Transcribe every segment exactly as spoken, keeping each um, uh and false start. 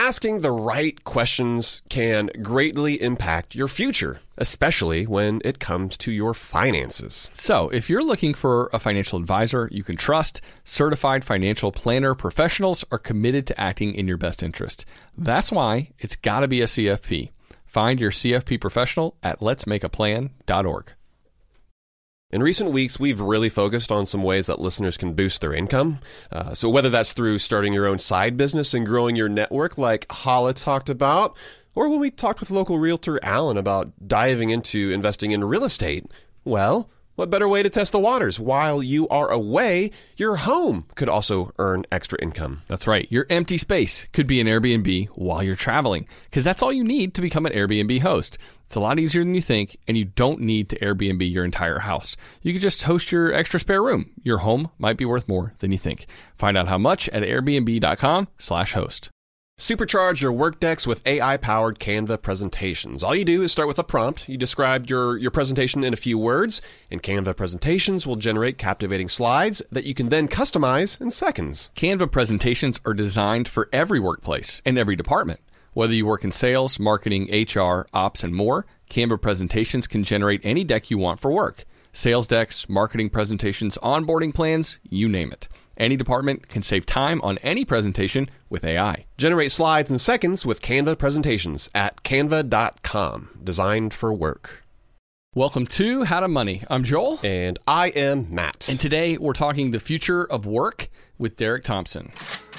asking the right questions can greatly impact your future, especially when it comes to your finances. So, if you're looking for a financial advisor you can trust, certified financial planner professionals are committed to acting in your best interest. That's why it's got to be a C F P. Find your C F P professional at lets make a plan dot org. In recent weeks, we've really focused on some ways that listeners can boost their income. Uh, so whether that's through starting your own side business and growing your network like Hala talked about, or when we talked with local realtor Alan about diving into investing in real estate, well, what better way to test the waters? While you are away, your home could also earn extra income. That's right. Your empty space could be an Airbnb while you're traveling, because that's all you need to become an Airbnb host. It's a lot easier than you think, and you don't need to Airbnb your entire house. You can just host your extra spare room. Your home might be worth more than you think. Find out how much at airbnb.com slash host. Supercharge your Workdex with A I-powered Canva presentations. All you do is start with a prompt. You describe your, your presentation in a few words, and Canva presentations will generate captivating slides that you can then customize in seconds. Canva presentations are designed for every workplace and every department. Whether you work in sales, marketing, H R, ops, and more, Canva presentations can generate any deck you want for work. Sales decks, marketing presentations, onboarding plans, you name it. Any department can save time on any presentation with A I. Generate slides in seconds with Canva presentations at canva dot com. Designed for work. Welcome to How to Money. I'm Joel. And I am Matt. And today we're talking the future of work with Derek Thompson.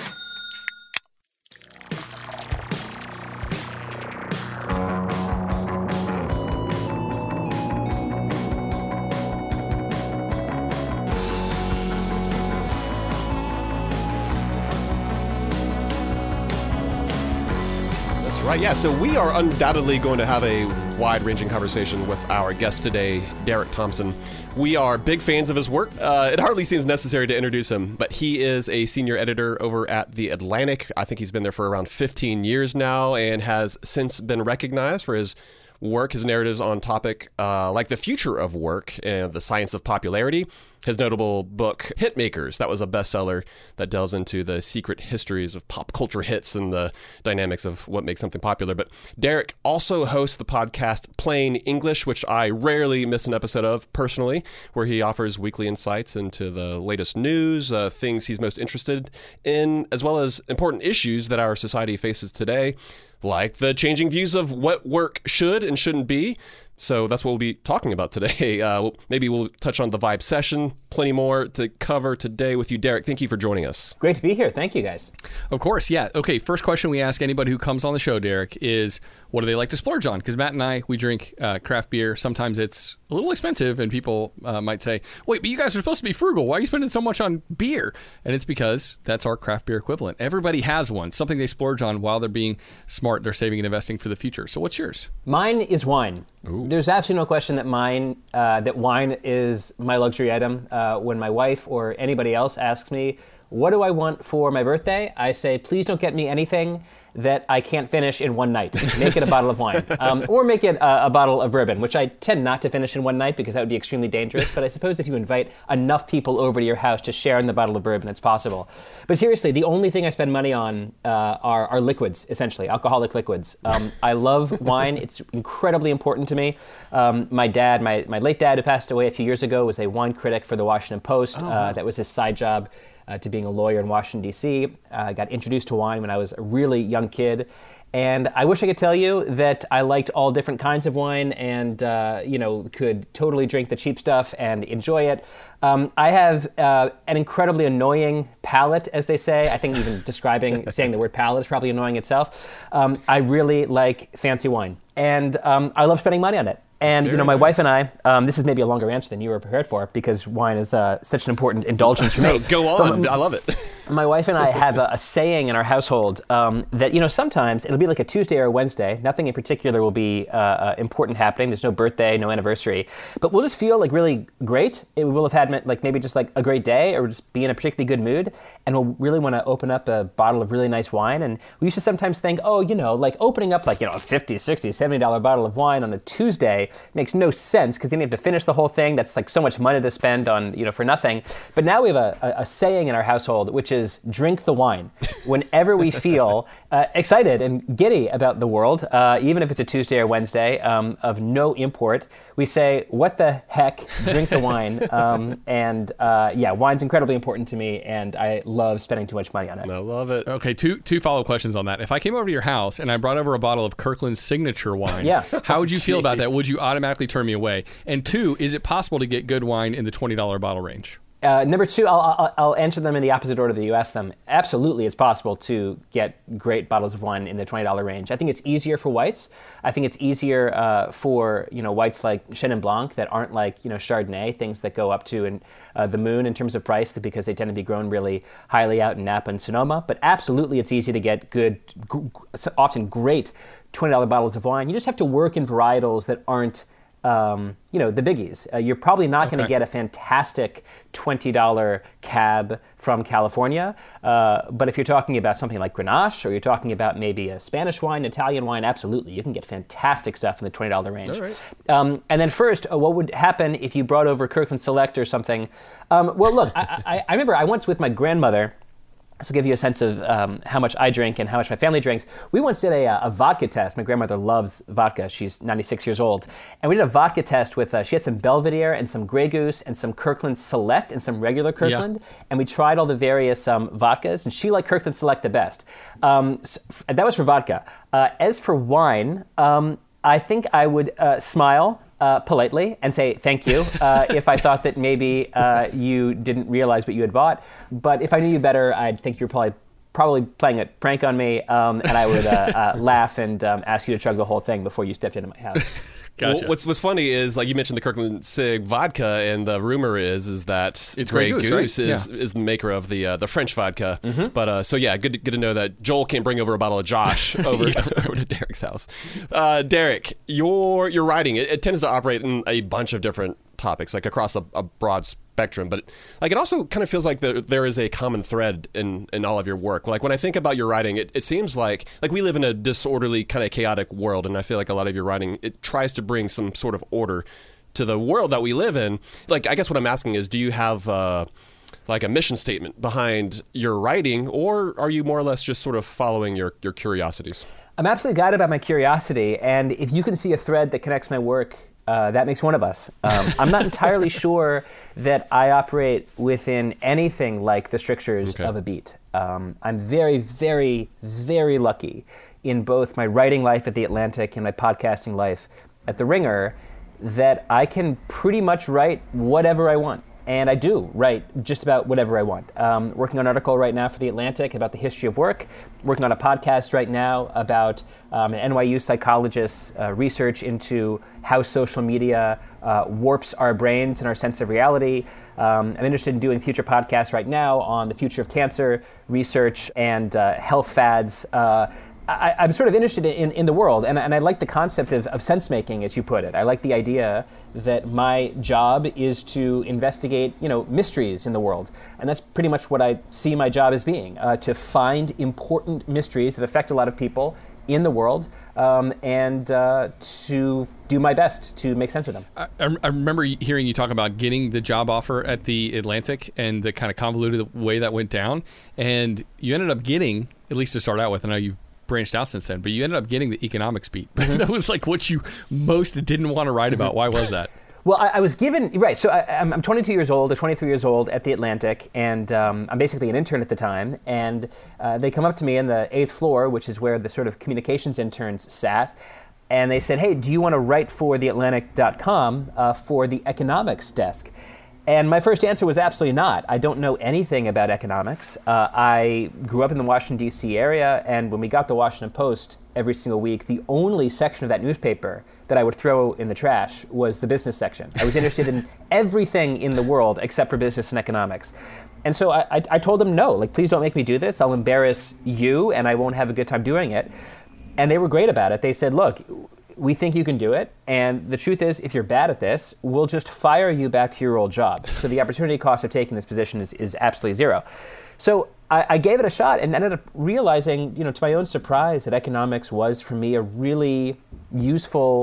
Right, yeah, so we are undoubtedly going to have a wide-ranging conversation with our guest today, Derek Thompson. We are big fans of his work. Uh, it hardly seems necessary to introduce him, but he is a senior editor over at The Atlantic. I think he's been there for around fifteen years now and has since been recognized for his work, his narratives on topic uh, like the future of work and the science of popularity. His notable book, Hitmakers, that was a bestseller that delves into the secret histories of pop culture hits and the dynamics of what makes something popular. But Derek also hosts the podcast Plain English, which I rarely miss an episode of personally, where he offers weekly insights into the latest news, uh, things he's most interested in, as well as important issues that our society faces today, like the changing views of what work should and shouldn't be. So that's what we'll be talking about today. Uh, maybe we'll touch on the Vibe session. Plenty more to cover today with you, Derek. Thank you for joining us. Great to be here. Thank you, guys. Of course, yeah. Okay, first question we ask anybody who comes on the show, Derek, is what do they like to splurge on? Because Matt and I, we drink uh, craft beer. Sometimes it's a little expensive, and people uh, might say, wait, but you guys are supposed to be frugal. Why are you spending so much on beer? And it's because that's our craft beer equivalent. Everybody has one, something they splurge on while they're being smart. They're saving and investing for the future. So what's yours? Mine is wine. Ooh. There's absolutely no question that mine, uh, that wine is my luxury item. Uh, when my wife or anybody else asks me, what do I want for my birthday? I say, please don't get me anything that I can't finish in one night. Make it a bottle of wine. Um, or make it a, a bottle of bourbon, which I tend not to finish in one night because that would be extremely dangerous. But I suppose if you invite enough people over to your house to share in the bottle of bourbon, it's possible. But seriously, the only thing I spend money on uh, are, are liquids, essentially, alcoholic liquids. Um, I love wine. It's incredibly important to me. Um, my dad, my, my late dad who passed away a few years ago, was a wine critic for the Washington Post. Oh, wow. uh, that was his side job. Uh, to being a lawyer in Washington, D C. I uh, got introduced to wine when I was a really young kid. And I wish I could tell you that I liked all different kinds of wine and, uh, you know, could totally drink the cheap stuff and enjoy it. Um, I have uh, an incredibly annoying palate, as they say. I think even describing, saying the word palate is probably annoying itself. Um, I really like fancy wine. And um, I love spending money on it. And, Very you know, my nice. wife and I, um, this is maybe a longer answer than you were prepared for because wine is uh, such an important indulgence for me. Go on. But, I love it. My wife and I have a, a saying in our household um, that, you know, sometimes it'll be like a Tuesday or a Wednesday. Nothing in particular will be uh, uh, important happening. There's no birthday, no anniversary. But we'll just feel like really great. It will have had like maybe just like a great day or just be in a particularly good mood. And we'll really want to open up a bottle of really nice wine. And we used to sometimes think, oh, you know, like opening up like, you know, a fifty, sixty, seventy dollars bottle of wine on a Tuesday It makes no sense because then you have to finish the whole thing. That's like so much money to spend on, you know, for nothing. But now we have a, a, a saying in our household, which is drink the wine. Whenever we feel uh, excited and giddy about the world, uh, even if it's a Tuesday or Wednesday um, of no import, we say, what the heck, drink the wine. Um, and uh, yeah, wine's incredibly important to me, and I love spending too much money on it. I love it. Okay, two two follow-up questions on that. If I came over to your house and I brought over a bottle of Kirkland's signature wine, yeah. how would you feel about that? Would you automatically turn me away? And two, is it possible to get good wine in the twenty dollars bottle range? Uh, number two, I'll, I'll, I'll answer them in the opposite order that you asked them. Absolutely, it's possible to get great bottles of wine in the twenty dollars range. I think it's easier for whites. I think it's easier uh, for you know whites like Chenin Blanc that aren't like you know Chardonnay, things that go up to in, uh, the moon in terms of price because they tend to be grown really highly out in Napa and Sonoma. But absolutely, it's easy to get good, g- often great twenty dollars bottles of wine. You just have to work in varietals that aren't Um, you know, the biggies. Uh, you're probably not okay. going to get a fantastic twenty dollars cab from California. Uh, but if you're talking about something like Grenache, or you're talking about maybe a Spanish wine, Italian wine, absolutely. You can get fantastic stuff in the twenty dollars range. All right. Um, and then first, uh, what would happen if you brought over Kirkland Select or something? Um, well, look, I, I, I remember I once with my grandmother, this will give you a sense of um, how much I drink and how much my family drinks. We once did a, a vodka test. My grandmother loves vodka. She's ninety-six years old. And we did a vodka test with, uh, she had some Belvedere and some Grey Goose and some Kirkland Select and some regular Kirkland. Yeah. And we tried all the various um, vodkas, and she liked Kirkland Select the best. Um, so that was for vodka. Uh, as for wine, um, I think I would uh, smile Uh, politely and say thank you uh, if I thought that maybe uh, you didn't realize what you had bought. But if I knew you better, I'd think you're probably probably playing a prank on me, um, and I would uh, uh, laugh and um, ask you to chug the whole thing before you stepped into my house. Gotcha. Well, what's what's funny is, like you mentioned, the Kirkland Sig vodka, and the rumor is is that it's Grey Goose, Goose right? is, yeah. is the maker of the uh, the French vodka. Mm-hmm. But uh, so yeah, good to, good to know that Joel can't bring over a bottle of Josh over, over to Derek's house. Uh, Derek, your your writing it, it tends to operate in a bunch of different topics, like across a, a broad spectrum, but like it also kind of feels like the, there is a common thread in, in all of your work. Like when I think about your writing, it, it seems like like we live in a disorderly, kind of chaotic world, and I feel like a lot of your writing, it tries to bring some sort of order to the world that we live in. Like, I guess what I'm asking is, do you have uh, like a mission statement behind your writing, or are you more or less just sort of following your, your curiosities? I'm absolutely guided by my curiosity, and if you can see a thread that connects my work, Uh, that makes one of us. Um, I'm not entirely sure that I operate within anything like the strictures okay. of a beat. Um, I'm very, very, very lucky in both my writing life at The Atlantic and my podcasting life at The Ringer that I can pretty much write whatever I want. And I do write just about whatever I want. Um, working on an article right now for The Atlantic about the history of work. Working on a podcast right now about um, an N Y U psychologist's uh, research into how social media uh, warps our brains and our sense of reality. Um, I'm interested in doing future podcasts right now on the future of cancer research and uh, health fads. Uh, I, I'm sort of interested in, in the world, and, and I like the concept of, of sense-making, as you put it. I like the idea that my job is to investigate, you know, mysteries in the world, and that's pretty much what I see my job as being, uh, to find important mysteries that affect a lot of people in the world, um, and uh, to do my best to make sense of them. I, I remember hearing you talk about getting the job offer at The Atlantic and the kind of convoluted way that went down, and you ended up getting, at least to start out with, I know you've branched out since then, but you ended up getting the economics beat. Mm-hmm. That was like what you most didn't want to write about. Why was that? Well, I, I was given, right, so I, I'm, I'm twenty-two years old or twenty-three years old at The Atlantic, and um, I'm basically an intern at the time, and uh, they come up to me on the eighth floor, which is where the sort of communications interns sat, and they said, hey, do you want to write for the atlantic dot com uh, for the economics desk? And my first answer was absolutely not. I don't know anything about economics. Uh, I grew up in the Washington, D C area, and when we got the Washington Post every single week, the only section of that newspaper that I would throw in the trash was the business section. I was interested in everything in the world except for business and economics. And so I, I, I told them, no, like, please don't make me do this. I'll embarrass you, and I won't have a good time doing it. And they were great about it. They said, look, we think you can do it, and the truth is, if you're bad at this, we'll just fire you back to your old job. So the opportunity cost of taking this position is, is absolutely zero. So I, I gave it a shot and ended up realizing, you know, to my own surprise, that economics was, for me, a really useful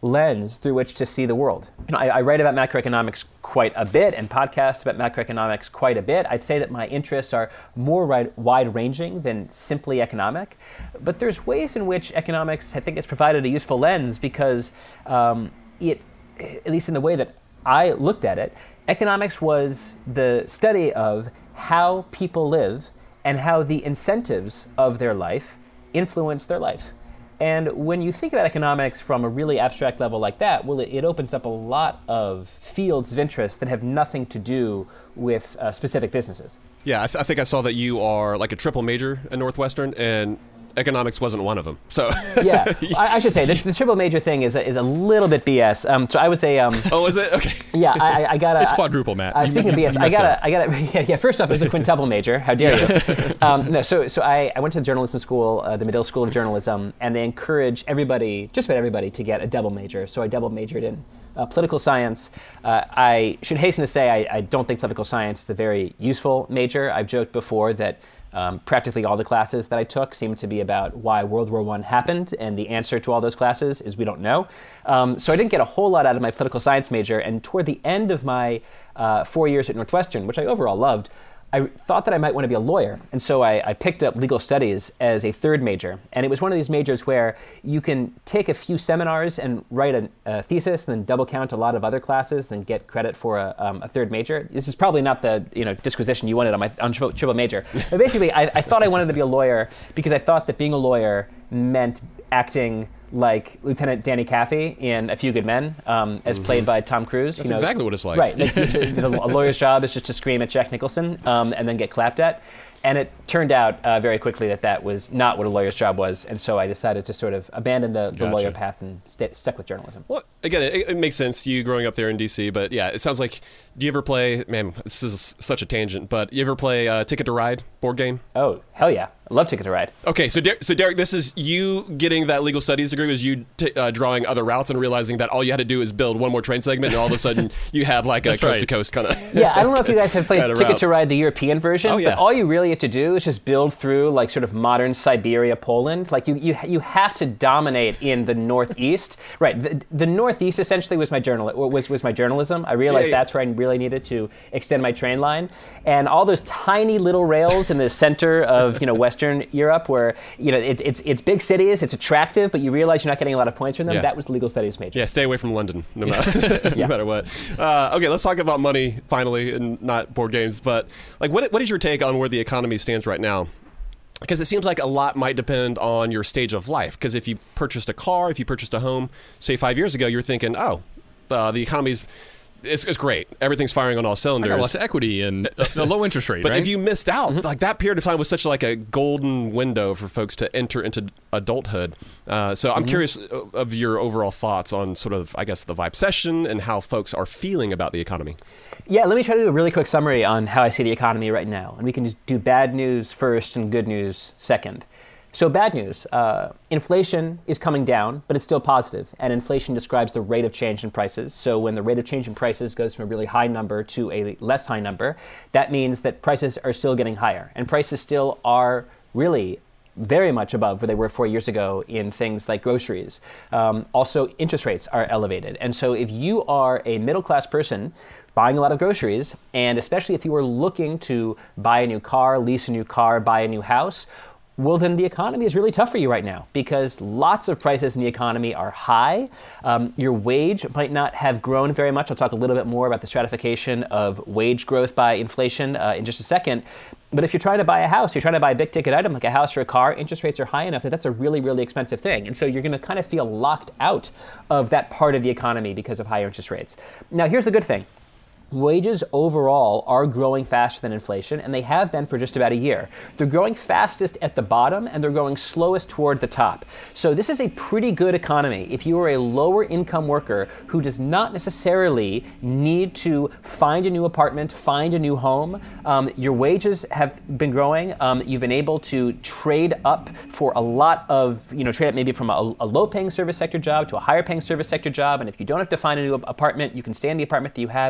lens through which to see the world. You know, I, I write about macroeconomics quite a bit and podcast about macroeconomics quite a bit. I'd say that my interests are more wide, wide-ranging than simply economic. But there's ways in which economics, I think, has provided a useful lens because um, it, at least in the way that I looked at it, economics was the study of how people live and how the incentives of their life influence their life. And when you think about economics from a really abstract level like that, well, it, it opens up a lot of fields of interest that have nothing to do with uh, specific businesses. Yeah, I, th- I think I saw that you are like a triple major at Northwestern, and economics wasn't one of them. So yeah, I, I should say the, the triple major thing is a, is a little bit B S. Um, so I would say, um, oh, is it? Okay. Yeah, I, I got a. It's quadruple, Matt. Uh, speaking of B S, I got a, I got a, yeah, yeah. First off, it was a quintuple major. How dare you? um, no, so so I, I went to the journalism school, uh, the Medill School of Journalism, and they encourage everybody, just about everybody, to get a double major. So I double majored in uh, political science. Uh, I should hasten to say I, I don't think political science is a very useful major. I've joked before that. Um, practically all the classes that I took seemed to be about why World War One happened, and the answer to all those classes is we don't know. Um, so I didn't get a whole lot out of my political science major, and toward the end of my uh, four years at Northwestern, which I overall loved, I thought that I might want to be a lawyer, and so I, I picked up legal studies as a third major. And it was one of these majors where you can take a few seminars and write a, a thesis, and then double count a lot of other classes, then get credit for a, um, a third major. This is probably not the you know disquisition you wanted on my on triple, triple major. But basically, I, I thought I wanted to be a lawyer because I thought that being a lawyer meant acting like Lieutenant Danny Kaffee in A Few Good Men, um, as played by Tom Cruise. That's you know, exactly what it's like. Right. Like, the, the, a lawyer's job is just to scream at Jack Nicholson um, and then get clapped at. And it turned out uh, very quickly that that was not what a lawyer's job was. And so I decided to sort of abandon the, the Gotcha. lawyer path and st- stuck with journalism. Well, again, it, it makes sense, you growing up there in D C, but yeah, it sounds like, do you ever play, man, this is such a tangent, but you ever play uh, Ticket to Ride board game? Oh, hell yeah. I love Ticket to Ride. Okay, so Der- so Derek, this is you getting that legal studies degree, was you t- uh, drawing other routes and realizing that all you had to do is build one more train segment, and all of a sudden you have like a That's coast right. to coast kind of. Yeah, I don't know if you guys have played Kinda Ticket route. to Ride, the European version, Oh, yeah. but all you really have to do is just build through like sort of modern Siberia, Poland. Like you, you, you have to dominate in the Northeast. Right, the, the Northeast essentially was my journal was was my journalism. I realized Yeah, yeah. that's where I really needed to extend my train line, and all those tiny little rails in the center of you know Western Europe, where you know it, it's it's big cities, it's attractive, but you realize you're not getting a lot of points from them. Yeah. That was the legal studies major. Yeah, stay away from London, no matter, no Yeah. matter what. Uh, okay, let's talk about money finally, and not board games. But like, what what is your take on where the economy stands right now? Because it seems like a lot might depend on your stage of life. Because if you purchased a car, if you purchased a home, say five years ago, you're thinking, oh, uh, the economy's it's, it's great. Everything's firing on all I cylinders. got lots of equity and a, a low interest rate, But right? if you missed out, like that period of time was such like a golden window for folks to enter into adulthood. Uh, so I'm curious of your overall thoughts on sort of, I guess, the vibe session and how folks are feeling about the economy. Yeah, let me try to do a really quick summary on how I see the economy right now. And we can just do bad news first and good news second. So bad news, uh, inflation is coming down, but it's still positive. And inflation describes the rate of change in prices. So when the rate of change in prices goes from a really high number to a less high number, that means that prices are still getting higher. And prices still are really very much above where they were four years ago in things like groceries. Um, also, interest rates are elevated. And so if you are a middle-class person buying a lot of groceries, and especially if you are looking to buy a new car, lease a new car, buy a new house, well, then the economy is really tough for you right now because lots of prices in the economy are high. Um, your wage might not have grown very much. I'll talk a little bit more about the stratification of wage growth by inflation uh, in just a second. But if you're trying to buy a house, you're trying to buy a big ticket item like a house or a car, interest rates are high enough that that's a really, really expensive thing. And so you're going to kind of feel locked out of that part of the economy because of higher interest rates. Now, here's the good thing. Wages overall are growing faster than inflation, and they have been for just about a year. They're growing fastest at the bottom, and they're growing slowest toward the top. So this is a pretty good economy. If you are a lower income worker who does not necessarily need to find a new apartment, find a new home, um, your wages have been growing. Um, you've been able to trade up for a lot of, you know, trade up maybe from a, a low-paying service sector job to a higher-paying service sector job, and if you don't have to find a new apartment, you can stay in the apartment that you have, and you haven't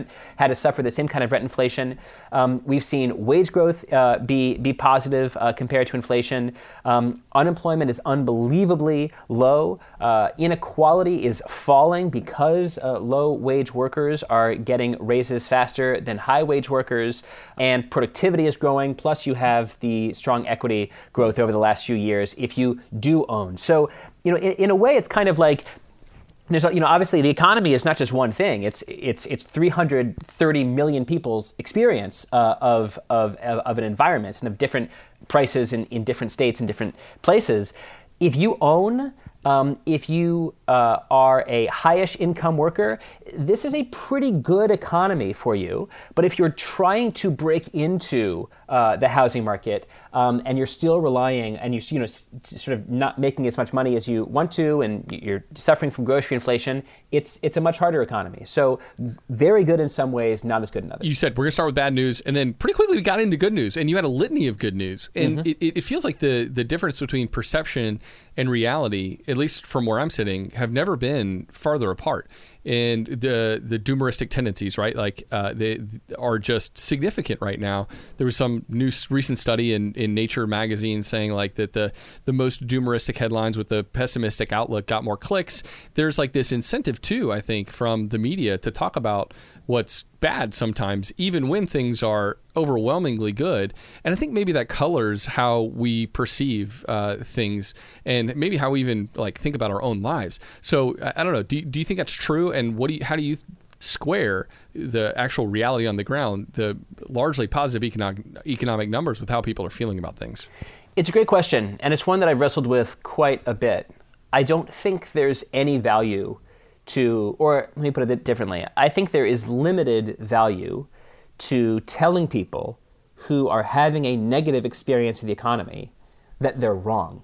haven't had to suffer the same kind of rent inflation. Um, we've seen wage growth uh, be be positive uh, compared to inflation. Um, unemployment is unbelievably low. Uh, inequality is falling because uh, low-wage workers are getting raises faster than high-wage workers, and productivity is growing. Plus, you have the strong equity growth over the last few years if you do own. So, you know, in, in a way, it's kind of like there's, you know, obviously the economy is not just one thing. It's it's it's three hundred thirty million people's experience uh, of, of of an environment and of different prices in, in different states and different places. If you own, um, if you uh, are a high-ish income worker, this is a pretty good economy for you. But if you're trying to break into uh, the housing market um, and you're still relying and you're you know s- sort of not making as much money as you want to, and you're suffering from grocery inflation, it's it's a much harder economy. So very good in some ways, not as good in others. You said we're going to start with bad news, and then pretty quickly we got into good news, and you had a litany of good news. And mm-hmm. it, it feels like the the difference between perception and reality, at least from where I'm sitting, have never been farther apart. And the the doomeristic tendencies, right, like uh, they are just significant right now. There was some new recent study in, in Nature magazine saying like that the the most doomeristic headlines with the pessimistic outlook got more clicks. There's like this incentive too, I think, from the media to talk about what's bad sometimes, even when things are overwhelmingly good. And I think maybe that colors how we perceive uh, things, and maybe how we even like think about our own lives. So I, I don't know. Do do you think that's true? And what do you, how do you square the actual reality on the ground, the largely positive economic economic numbers, with how people are feeling about things? It's a great question, and it's one that I've wrestled with quite a bit. I don't think there's any value to, or let me put it differently, I think there is limited value to telling people who are having a negative experience of the economy that they're wrong.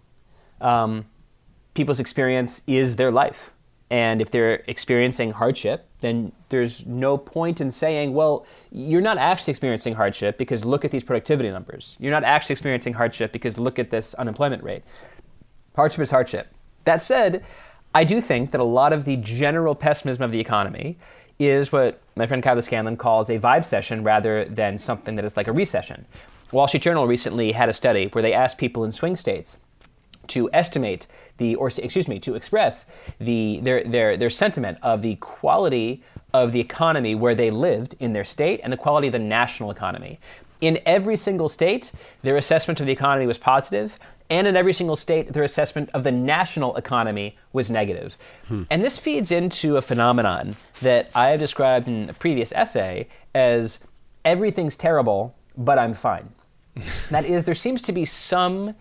Um, people's experience is their life. And if they're experiencing hardship, then there's no point in saying, well, you're not actually experiencing hardship because look at these productivity numbers. You're not actually experiencing hardship because look at this unemployment rate. Hardship is hardship. That said, I do think that a lot of the general pessimism of the economy is what my friend Kyla Scanlon calls a vibe session rather than something that is like a recession. Wall Street Journal recently had a study where they asked people in swing states to estimate the, or excuse me, to express the their their their sentiment of the quality of the economy where they lived in their state and the quality of the national economy. In every single state, their assessment of the economy was positive, and in every single state, their assessment of the national economy was negative. Hmm. And this feeds into a phenomenon that I have described in a previous essay as everything's terrible, but I'm fine. That is, there seems to be some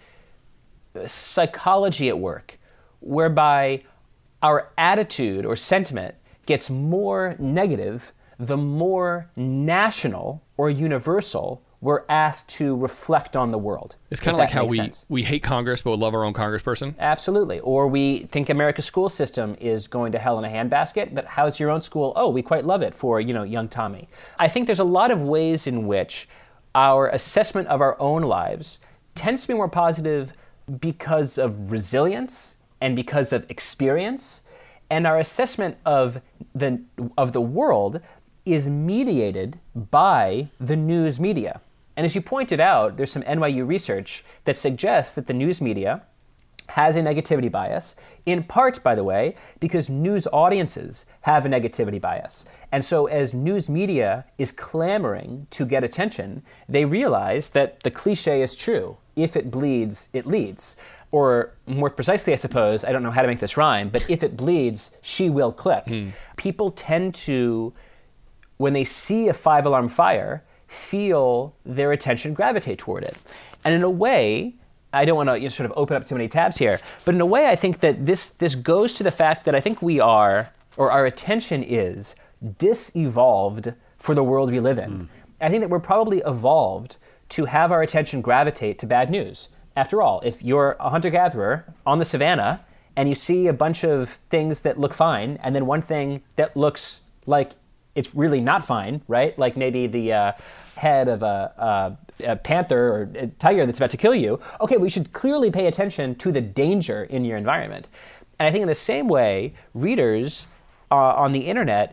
psychology at work whereby our attitude or sentiment gets more negative the more national or universal we're asked to reflect on the world. It's kind of like how we, we hate Congress but would love our own congressperson. Absolutely. Or we think America's school system is going to hell in a handbasket, but how's your own school? Oh, we quite love it for, you know, young Tommy. I think there's a lot of ways in which our assessment of our own lives tends to be more positive because of resilience and because of experience, and our assessment of the of the world is mediated by the news media. And as you pointed out, there's some N Y U research that suggests that the news media has a negativity bias, in part, by the way, because news audiences have a negativity bias. And so as news media is clamoring to get attention, they realize that the cliche is true. If it bleeds, it leads. Or more precisely, I suppose, I don't know how to make this rhyme, but if it bleeds, she will click. Mm. People tend to, when they see a five-alarm fire, feel their attention gravitate toward it. And in a way, I don't want to you know, sort of open up too many tabs here, but in a way I think that this this goes to the fact that I think we are, or our attention is, dis-evolved for the world we live in. Mm. I think that we're probably evolved to have our attention gravitate to bad news. After all, if you're a hunter-gatherer on the savannah and you see a bunch of things that look fine and then one thing that looks like it's really not fine, right? Like maybe the uh, head of a, a, a panther or a tiger that's about to kill you. Okay, we should clearly pay attention to the danger in your environment. And I think in the same way, readers uh, on the internet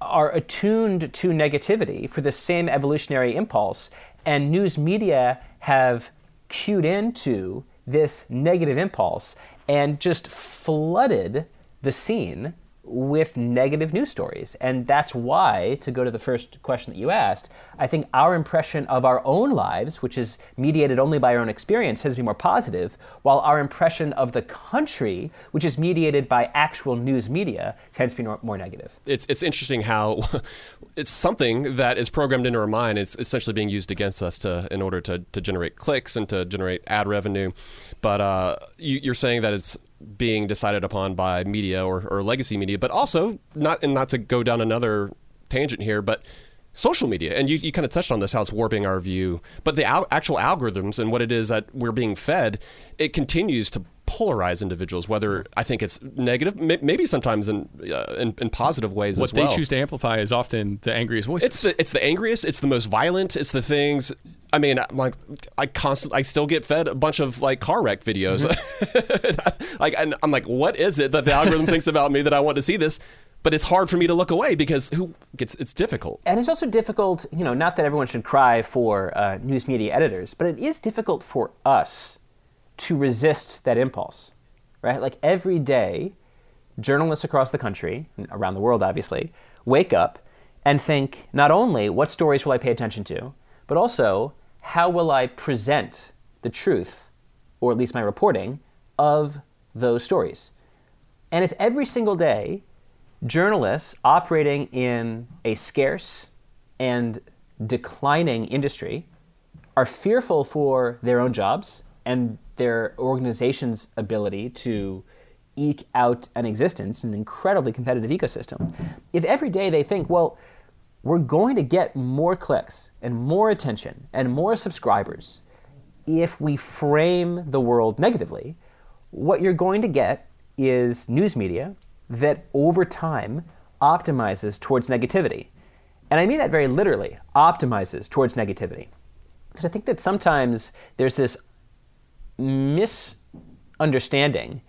are attuned to negativity for the same evolutionary impulse, and news media have cued into this negative impulse and just flooded the scene with negative news stories. And that's why, to go to the first question that you asked, I think our impression of our own lives, which is mediated only by our own experience, tends to be more positive, while our impression of the country, which is mediated by actual news media, tends to be more, more negative. It's it's interesting how it's something that is programmed into our mind. It's essentially being used against us to in order to, to generate clicks and to generate ad revenue. But uh, you, you're saying that it's being decided upon by media or, or legacy media, but also not, and not to go down another tangent here, but social media. And you, you kind of touched on this, how it's warping our view, but the al- actual algorithms and what it is that we're being fed, it continues to polarize individuals, whether I think it's negative, maybe sometimes in uh, in, in positive ways what as well. What they choose to amplify is often the angriest voices. It's the it's the angriest, it's the most violent, it's the things. I mean, like I constantly, I still get fed a bunch of like car wreck videos. Mm-hmm. like, and I'm like, what is it that the algorithm thinks about me that I want to see this? But it's hard for me to look away because who gets it's difficult. And it's also difficult, you know, not that everyone should cry for uh, news media editors, but it is difficult for us to resist that impulse, right? Like every day, journalists across the country, around the world obviously, wake up and think not only what stories will I pay attention to, but also how will I present the truth, or at least my reporting, of those stories. And if every single day, journalists operating in a scarce and declining industry are fearful for their own jobs and their organization's ability to eke out an existence in an incredibly competitive ecosystem, if every day they think, well, we're going to get more clicks and more attention and more subscribers if we frame the world negatively, what you're going to get is news media that over time optimizes towards negativity. And I mean that very literally, optimizes towards negativity. Because I think that sometimes there's this misunderstanding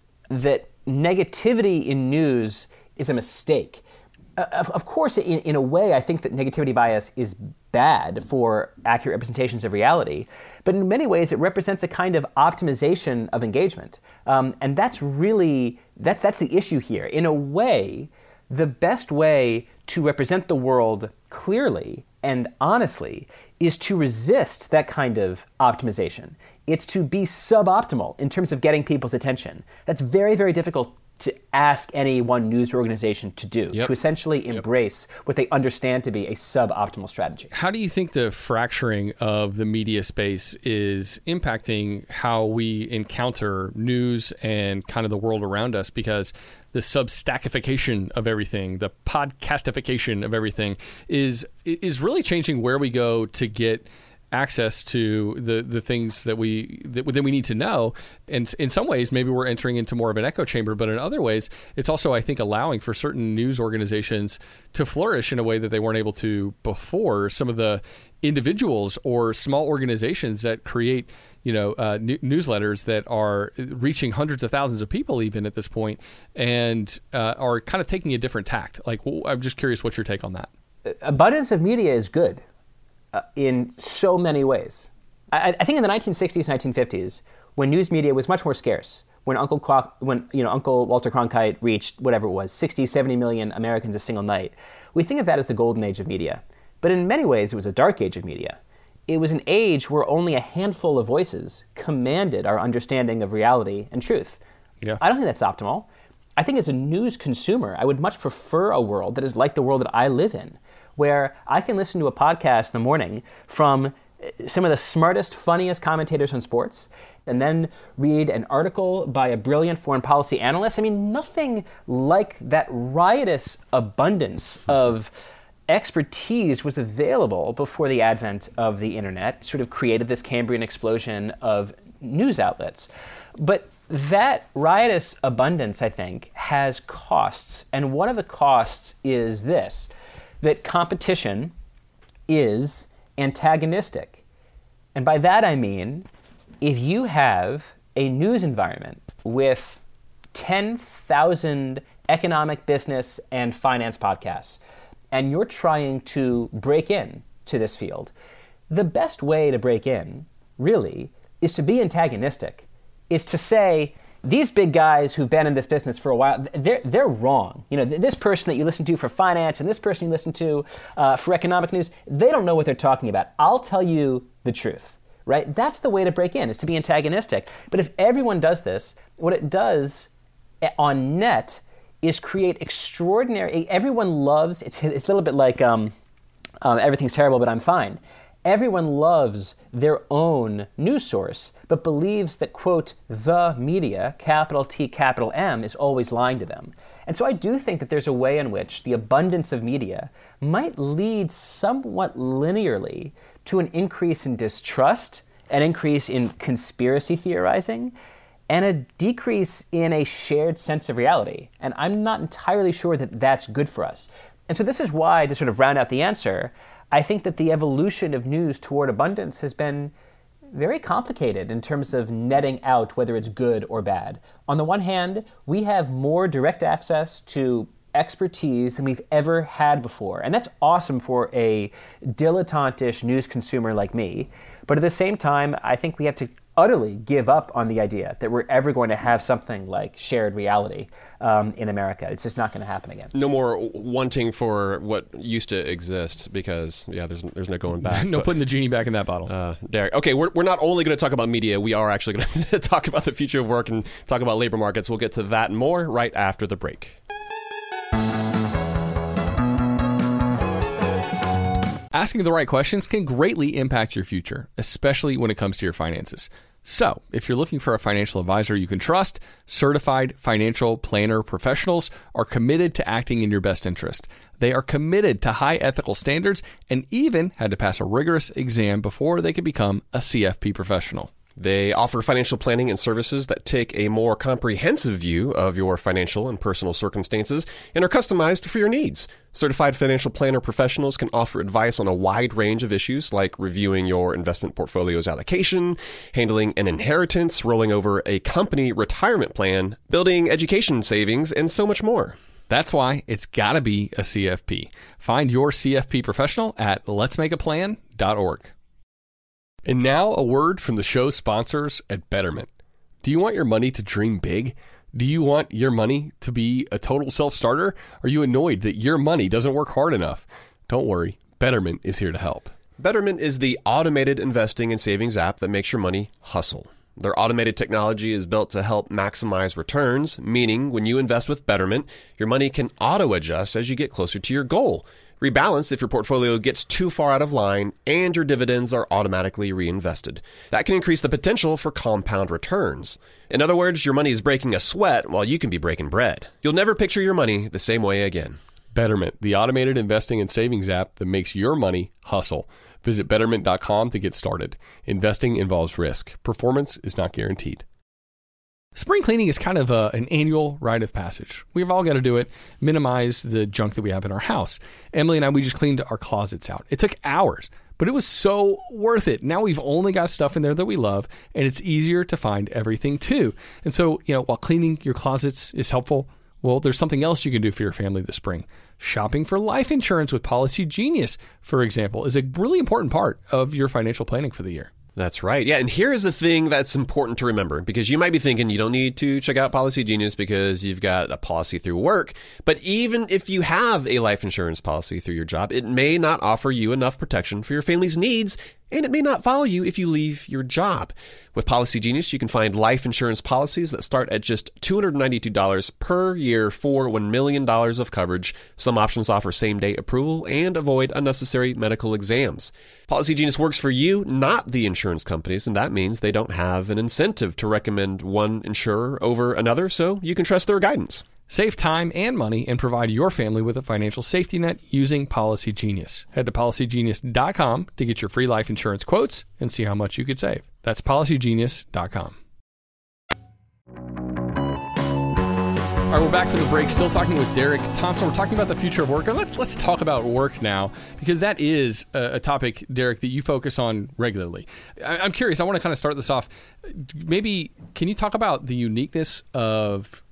that negativity in news is a mistake. Uh, of, of course, in, in a way, I think that negativity bias is bad for accurate representations of reality, but in many ways it represents a kind of optimization of engagement. Um, and that's really, that's, that's the issue here. In a way, the best way to represent the world clearly and honestly is to resist that kind of optimization. It's to be suboptimal in terms of getting people's attention. That's very, very difficult to ask any one news organization to do, yep. to essentially embrace yep. what they understand to be a suboptimal strategy. How do you think the fracturing of the media space is impacting how we encounter news and kind of the world around us? Because the substackification of everything, the podcastification of everything is is really changing where we go to get access to the the things that we that, that we need to know. And in some ways, maybe we're entering into more of an echo chamber, but in other ways, it's also, I think, allowing for certain news organizations to flourish in a way that they weren't able to before. Some of the individuals or small organizations that create, you know, uh, n- newsletters that are reaching hundreds of thousands of people even at this point, and uh, are kind of taking a different tact. Like, well, I'm just curious what your take on that. Abundance of media is good. Uh, in so many ways. I, I think in the nineteen sixties, nineteen fifties, when news media was much more scarce, when Uncle Cro- when you know Uncle Walter Cronkite reached whatever it was, sixty, seventy million Americans a single night, we think of that as the golden age of media. But in many ways, it was a dark age of media. It was an age where only a handful of voices commanded our understanding of reality and truth. Yeah. I don't think that's optimal. I think as a news consumer, I would much prefer a world that is like the world that I live in, where I can listen to a podcast in the morning from some of the smartest, funniest commentators on sports, and then read an article by a brilliant foreign policy analyst. I mean, nothing like that riotous abundance of expertise was available before the advent of the internet, sort of created this Cambrian explosion of news outlets. But that riotous abundance, I think, has costs. And one of the costs is this, that competition is antagonistic. And by that I mean, if you have a news environment with ten thousand economic, business, and finance podcasts, and you're trying to break in to this field, the best way to break in, really, is to be antagonistic. It's to say, these big guys who've been in this business for a while, they're, they're wrong. You know, this person that you listen to for finance and this person you listen to uh, for economic news, they don't know what they're talking about. I'll tell you the truth, right? That's the way to break in, is to be antagonistic. But if everyone does this, what it does on net is create extraordinary, everyone loves, it's, it's a little bit like um, um, everything's terrible, but I'm fine. Everyone loves their own news source, but believes that, quote, the media, capital T, capital M, is always lying to them. And so I do think that there's a way in which the abundance of media might lead somewhat linearly to an increase in distrust, an increase in conspiracy theorizing, and a decrease in a shared sense of reality. And I'm not entirely sure that that's good for us. And so this is why, to sort of round out the answer, I think that the evolution of news toward abundance has been very complicated in terms of netting out whether it's good or bad. On the one hand, we have more direct access to expertise than we've ever had before. And that's awesome for a dilettante-ish news consumer like me. But at the same time, I think we have to utterly give up on the idea that we're ever going to have something like shared reality um, in America. It's just not going to happen again. No more wanting for what used to exist because, yeah, there's there's no going back. no but, putting the genie back in that bottle. Uh, Derek, okay, we're, we're not only going to talk about media, we are actually going to talk about the future of work and talk about labor markets. We'll get to that and more right after the break. Asking the right questions can greatly impact your future, especially when it comes to your finances. So, if you're looking for a financial advisor you can trust, certified financial planner professionals are committed to acting in your best interest. They are committed to high ethical standards and even had to pass a rigorous exam before they could become a C F P professional. They offer financial planning and services that take a more comprehensive view of your financial and personal circumstances and are customized for your needs. Certified financial planner professionals can offer advice on a wide range of issues like reviewing your investment portfolio's allocation, handling an inheritance, rolling over a company retirement plan, building education savings, and so much more. That's why it's got to be a C F P. Find your C F P professional at lets make a plan dot org. And now a word from the show sponsors at Betterment. Do you want your money to dream big? Do you want your money to be a total self-starter? Are you annoyed that your money doesn't work hard enough? Don't worry, Betterment is here to help. Betterment is the automated investing and savings app that makes your money hustle. Their automated technology is built to help maximize returns, meaning when you invest with Betterment, your money can auto-adjust as you get closer to your goal. Rebalance if your portfolio gets too far out of line and your dividends are automatically reinvested. That can increase the potential for compound returns. In other words, your money is breaking a sweat while you can be breaking bread. You'll never picture your money the same way again. Betterment, the automated investing and savings app that makes your money hustle. Visit betterment dot com to get started. Investing involves risk. Performance is not guaranteed. Spring cleaning is kind of a, an annual rite of passage. We've all got to do it, minimize the junk that we have in our house. Emily and I, we just cleaned our closets out. It took hours, but it was so worth it. Now we've only got stuff in there that we love, and it's easier to find everything too. And so, you know, while cleaning your closets is helpful, well, there's something else you can do for your family this spring. Shopping for life insurance with Policy Genius, for example, is a really important part of your financial planning for the year. That's right. Yeah, and here is the thing that's important to remember, because you might be thinking you don't need to check out Policy Genius because you've got a policy through work. But even if you have a life insurance policy through your job, it may not offer you enough protection for your family's needs, and it may not follow you if you leave your job. With Policy Genius, you can find life insurance policies that start at just two hundred ninety-two dollars per year for one million dollars of coverage. Some options offer same-day approval and avoid unnecessary medical exams. Policy Genius works for you, not the insurance companies, and that means they don't have an incentive to recommend one insurer over another, so you can trust their guidance. Save time and money and provide your family with a financial safety net using Policy Genius. Head to policy genius dot com to get your free life insurance quotes and see how much you could save. That's policy genius dot com. All right, we're back from the break, still talking with Derek Thompson. We're talking about the future of work. And let's let's talk about work now, because that is a, a topic, Derek, that you focus on regularly. I, I'm curious. I want to kind of start this off. Maybe can you talk about the uniqueness of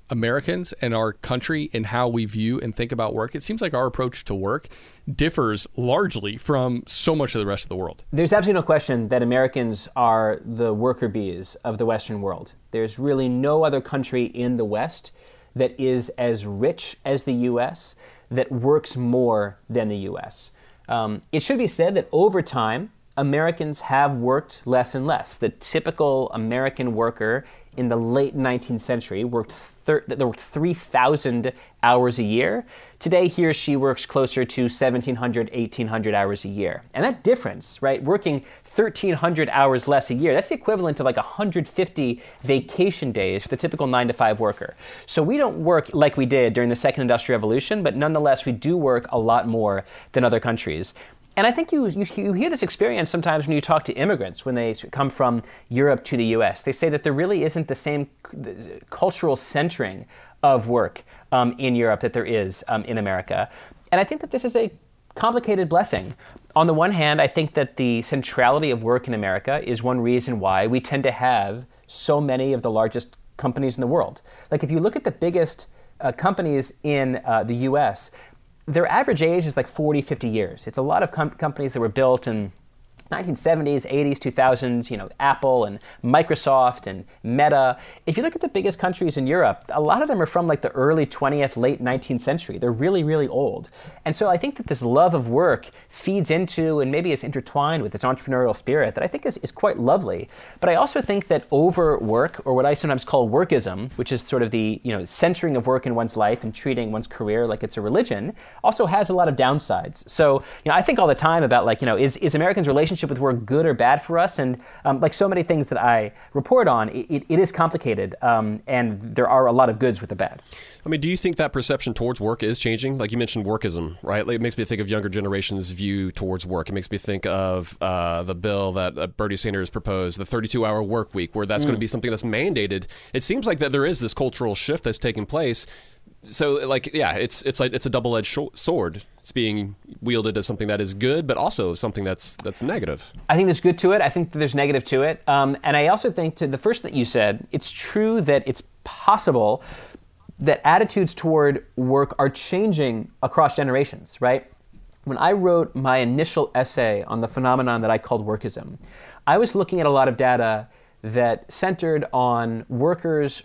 Americans and our country and how we view and think about work, it seems like our approach to work differs largely from so much of the rest of the world. There's absolutely no question that Americans are the worker bees of the Western world. There's really no other country in the West that is as rich as the U S, that works more than the U S. Um, it should be said that over time, Americans have worked less and less. The typical American worker in the late nineteenth century worked, thir- they worked three thousand hours a year. Today, he or she works closer to seventeen hundred, eighteen hundred hours a year. And that difference, right, working thirteen hundred hours less a year, that's the equivalent of like one hundred fifty vacation days for the typical nine to five worker. So we don't work like we did during the Second Industrial Revolution, but nonetheless, we do work a lot more than other countries. And I think you, you you hear this experience sometimes when you talk to immigrants when they come from Europe to the U S. They say that there really isn't the same cultural centering of work um, in Europe that there is um, in America. And I think that this is a complicated blessing. On the one hand, I think that the centrality of work in America is one reason why we tend to have so many of the largest companies in the world. Like if you look at the biggest uh, companies in uh, the U S, their average age is like forty, fifty years. It's a lot of com- companies that were built in nineteen seventies, eighties, two thousands, you know, Apple and Microsoft and Meta. If you look at the biggest countries in Europe, a lot of them are from like the early twentieth, late nineteenth century. They're really, really old. And so I think that this love of work feeds into and maybe is intertwined with this entrepreneurial spirit that I think is, is quite lovely. But I also think that overwork, or what I sometimes call workism, which is sort of the, you know, centering of work in one's life and treating one's career like it's a religion, also has a lot of downsides. So, you know, I think all the time about like, you know, is, is Americans' relationship with work good or bad for us? And um, like so many things that I report on, it, it is complicated, um, and there are a lot of goods with the bad. I mean, do you think that perception towards work is changing? Like you mentioned workism, right? Like it makes me think of younger generations' view towards work. It makes me think of uh, the bill that uh, Bernie Sanders proposed, the thirty-two hour work week, where that's mm. going to be something that's mandated. It seems like that there is this cultural shift that's taking place. So, like, yeah, it's it's like it's a double-edged sh- sword. It's being wielded as something that is good, but also something that's that's negative. I think there's good to it. I think that there's negative to it. Um, and I also think to the first that you said, it's true that it's possible that attitudes toward work are changing across generations, right? When I wrote my initial essay on the phenomenon that I called workism, I was looking at a lot of data that centered on workers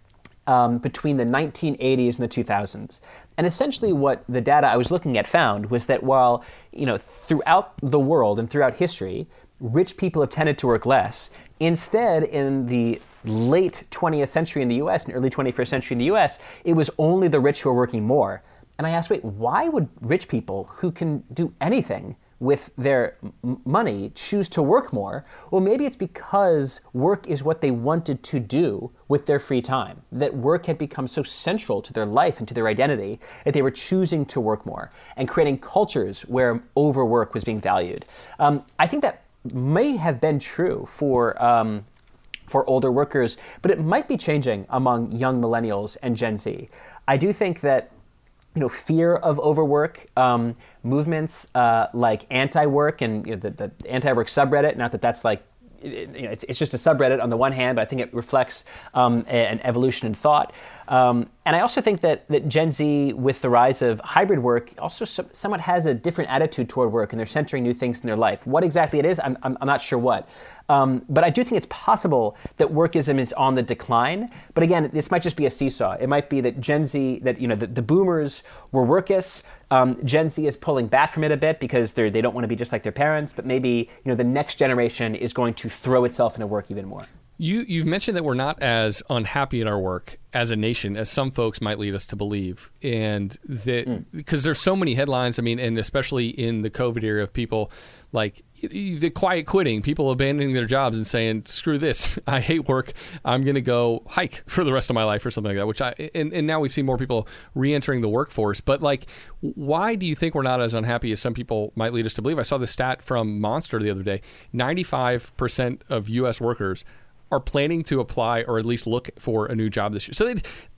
Um, between the nineteen eighties and the two thousands. And essentially what the data I was looking at found was that while, you know, throughout the world and throughout history, rich people have tended to work less, instead in the late twentieth century in the U S and early twenty-first century in the U S, it was only the rich who were working more. And I asked, wait, why would rich people who can do anything with their m- money choose to work more? Well, maybe it's because work is what they wanted to do with their free time, that work had become so central to their life and to their identity that they were choosing to work more and creating cultures where overwork was being valued. Um, I think that may have been true for um, for older workers, but it might be changing among young millennials and Gen Z. I do think that you know, fear of overwork, um, movements uh, like anti-work and you know, the, the anti-work subreddit, not that that's like, you know, it's, it's just a subreddit on the one hand, but I think it reflects um, a, an evolution in thought. Um, and I also think that, that Gen Z, with the rise of hybrid work, also so, somewhat has a different attitude toward work, and they're centering new things in their life. What exactly it is, I'm, I'm, I'm not sure what. Um, but I do think it's possible that workism is on the decline. But again, this might just be a seesaw. It might be that Gen Z, that you know, the, the boomers were workists. Um, Gen Z is pulling back from it a bit because they they don't want to be just like their parents. But maybe you know the next generation is going to throw itself into work even more. You, you've mentioned that we're not as unhappy in our work as a nation as some folks might lead us to believe. And that mm. because there's so many headlines, I mean, and especially in the COVID era of people like the quiet quitting, people abandoning their jobs and saying, screw this, I hate work, I'm going to go hike for the rest of my life or something like that, which I, and, and now we see more people re-entering the workforce. But like, why do you think we're not as unhappy as some people might lead us to believe? I saw the stat from Monster the other day, ninety-five percent of U S workers are planning to apply or at least look for a new job this year. So they,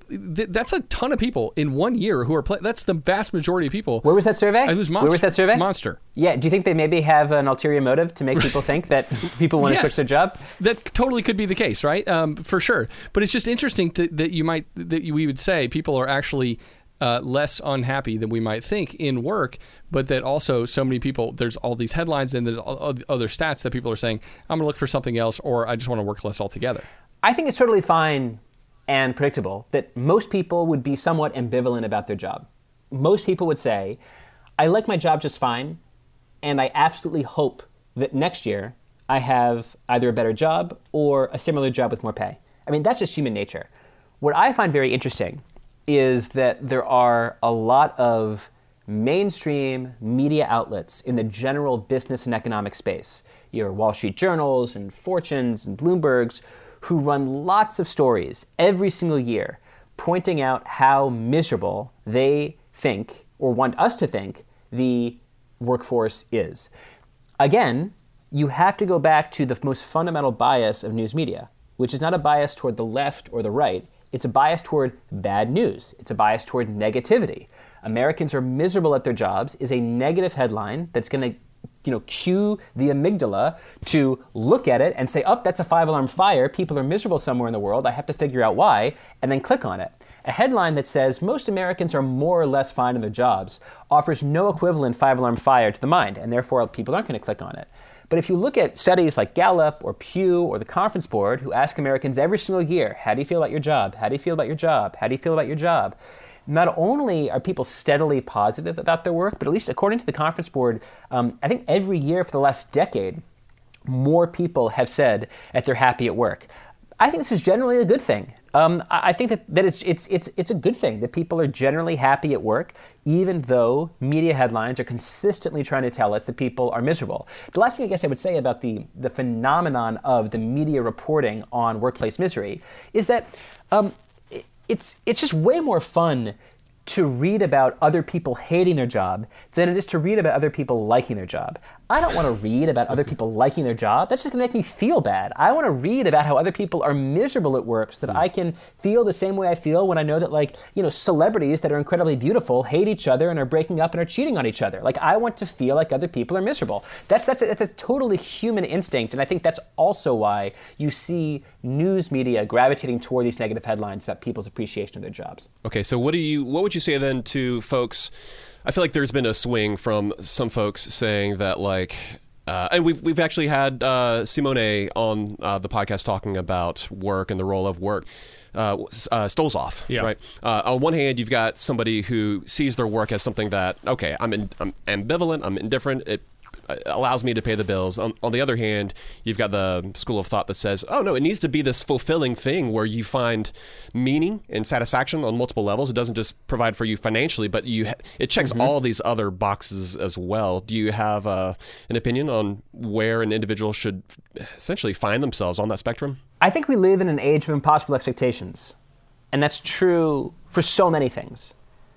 th- that's a ton of people in one year who are playing. That's the vast majority of people. Where was that survey? It was Monster. Where was that survey? Monster. Yeah. Do you think they maybe have an ulterior motive to make people think that people want to Yes. switch their job? That totally could be the case, right? Um, for sure. But it's just interesting to, that you might that we would say people are actually uh, less unhappy than we might think in work, but that also so many people, there's all these headlines and there's all other stats that people are saying, I'm going to look for something else, or I just want to work less altogether. I think it's totally fine and predictable that most people would be somewhat ambivalent about their job. Most people would say, I like my job just fine, and I absolutely hope that next year I have either a better job or a similar job with more pay. I mean, that's just human nature. What I find very interesting is that there are a lot of mainstream media outlets in the general business and economic space, your Wall Street Journals and Fortunes and Bloombergs, who run lots of stories every single year pointing out how miserable they think, or want us to think, the workforce is. Again, you have to go back to the most fundamental bias of news media, which is not a bias toward the left or the right. It's a bias toward bad news. It's a bias toward negativity. Americans are miserable at their jobs is a negative headline that's going to, you know, cue the amygdala to look at it and say, oh, that's a five-alarm fire. People are miserable somewhere in the world. I have to figure out why, and then click on it. A headline that says most Americans are more or less fine in their jobs offers no equivalent five-alarm fire to the mind, and therefore people aren't going to click on it. But if you look at studies like Gallup or Pew or the Conference Board, who ask Americans every single year, how do you feel about your job? How do you feel about your job? How do you feel about your job? Not only are people steadily positive about their work, but at least according to the Conference Board, um, I think every year for the last decade, more people have said that they're happy at work. I think this is generally a good thing. Um, I think that, that it's, it's, it's, it's a good thing that people are generally happy at work, even though media headlines are consistently trying to tell us that people are miserable. The last thing I guess I would say about the, the phenomenon of the media reporting on workplace misery is that um, it, it's, it's just way more fun to read about other people hating their job than it is to read about other people liking their job. I don't want to read about other people liking their job. That's just going to make me feel bad. I want to read about how other people are miserable at work so that I can feel the same way I feel when I know that, like, you know, celebrities that are incredibly beautiful hate each other and are breaking up and are cheating on each other. Like, I want to feel like other people are miserable. That's that's a, that's a totally human instinct, and I think that's also why you see news media gravitating toward these negative headlines about people's appreciation of their jobs. Okay, so what do you what would you say then to folks? I feel like there's been a swing from some folks saying that, like, uh, and we've we've actually had uh, Simone on uh, the podcast talking about work and the role of work. Uh, uh, Stolzoff, yeah. right? Uh, on one hand, you've got somebody who sees their work as something that, okay, I'm in, I'm ambivalent, I'm indifferent. It allows me to pay the bills. On, on the other hand, you've got the school of thought that says, oh no, it needs to be this fulfilling thing where you find meaning and satisfaction on multiple levels. It doesn't just provide for you financially, but you ha- it checks mm-hmm. all these other boxes as well. Do you have uh, an opinion on where an individual should essentially find themselves on that spectrum? I think we live in an age of impossible expectations, and that's true for so many things.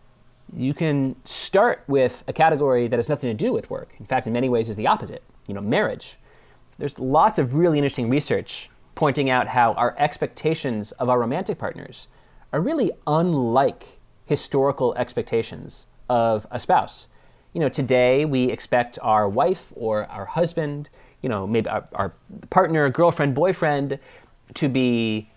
You can start with a category that has nothing to do with work. In fact, in many ways is the opposite, you know, marriage. There's lots of really interesting research pointing out how our expectations of our romantic partners are really unlike historical expectations of a spouse. You know, today we expect our wife or our husband, you know, maybe our, our partner, girlfriend, boyfriend, to be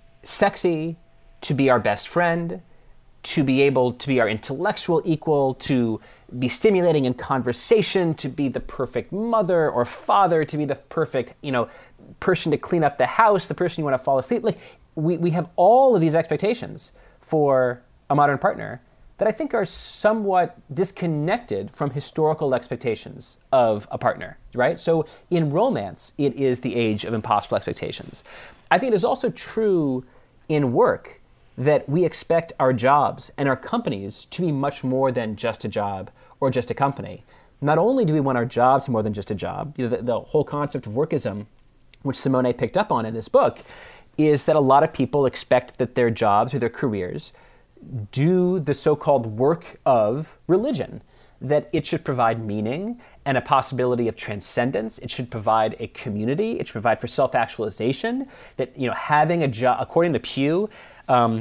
sexy, to be our best friend, to be able to be our intellectual equal, to be stimulating in conversation, to be the perfect mother or father, to be the perfect, you know, person to clean up the house, the person you want to fall asleep. Like, we, we have all of these expectations for a modern partner that I think are somewhat disconnected from historical expectations of a partner, right? So in romance, it is the age of impossible expectations. I think it is also true in work that we expect our jobs and our companies to be much more than just a job or just a company. Not only do we want our jobs more than just a job, you know, the, the whole concept of workism, which Simone picked up on in this book, is that a lot of people expect that their jobs or their careers do the so-called work of religion, that it should provide meaning and a possibility of transcendence. It should provide a community. It should provide for self-actualization, that, you know, having a job, according to Pew, Um,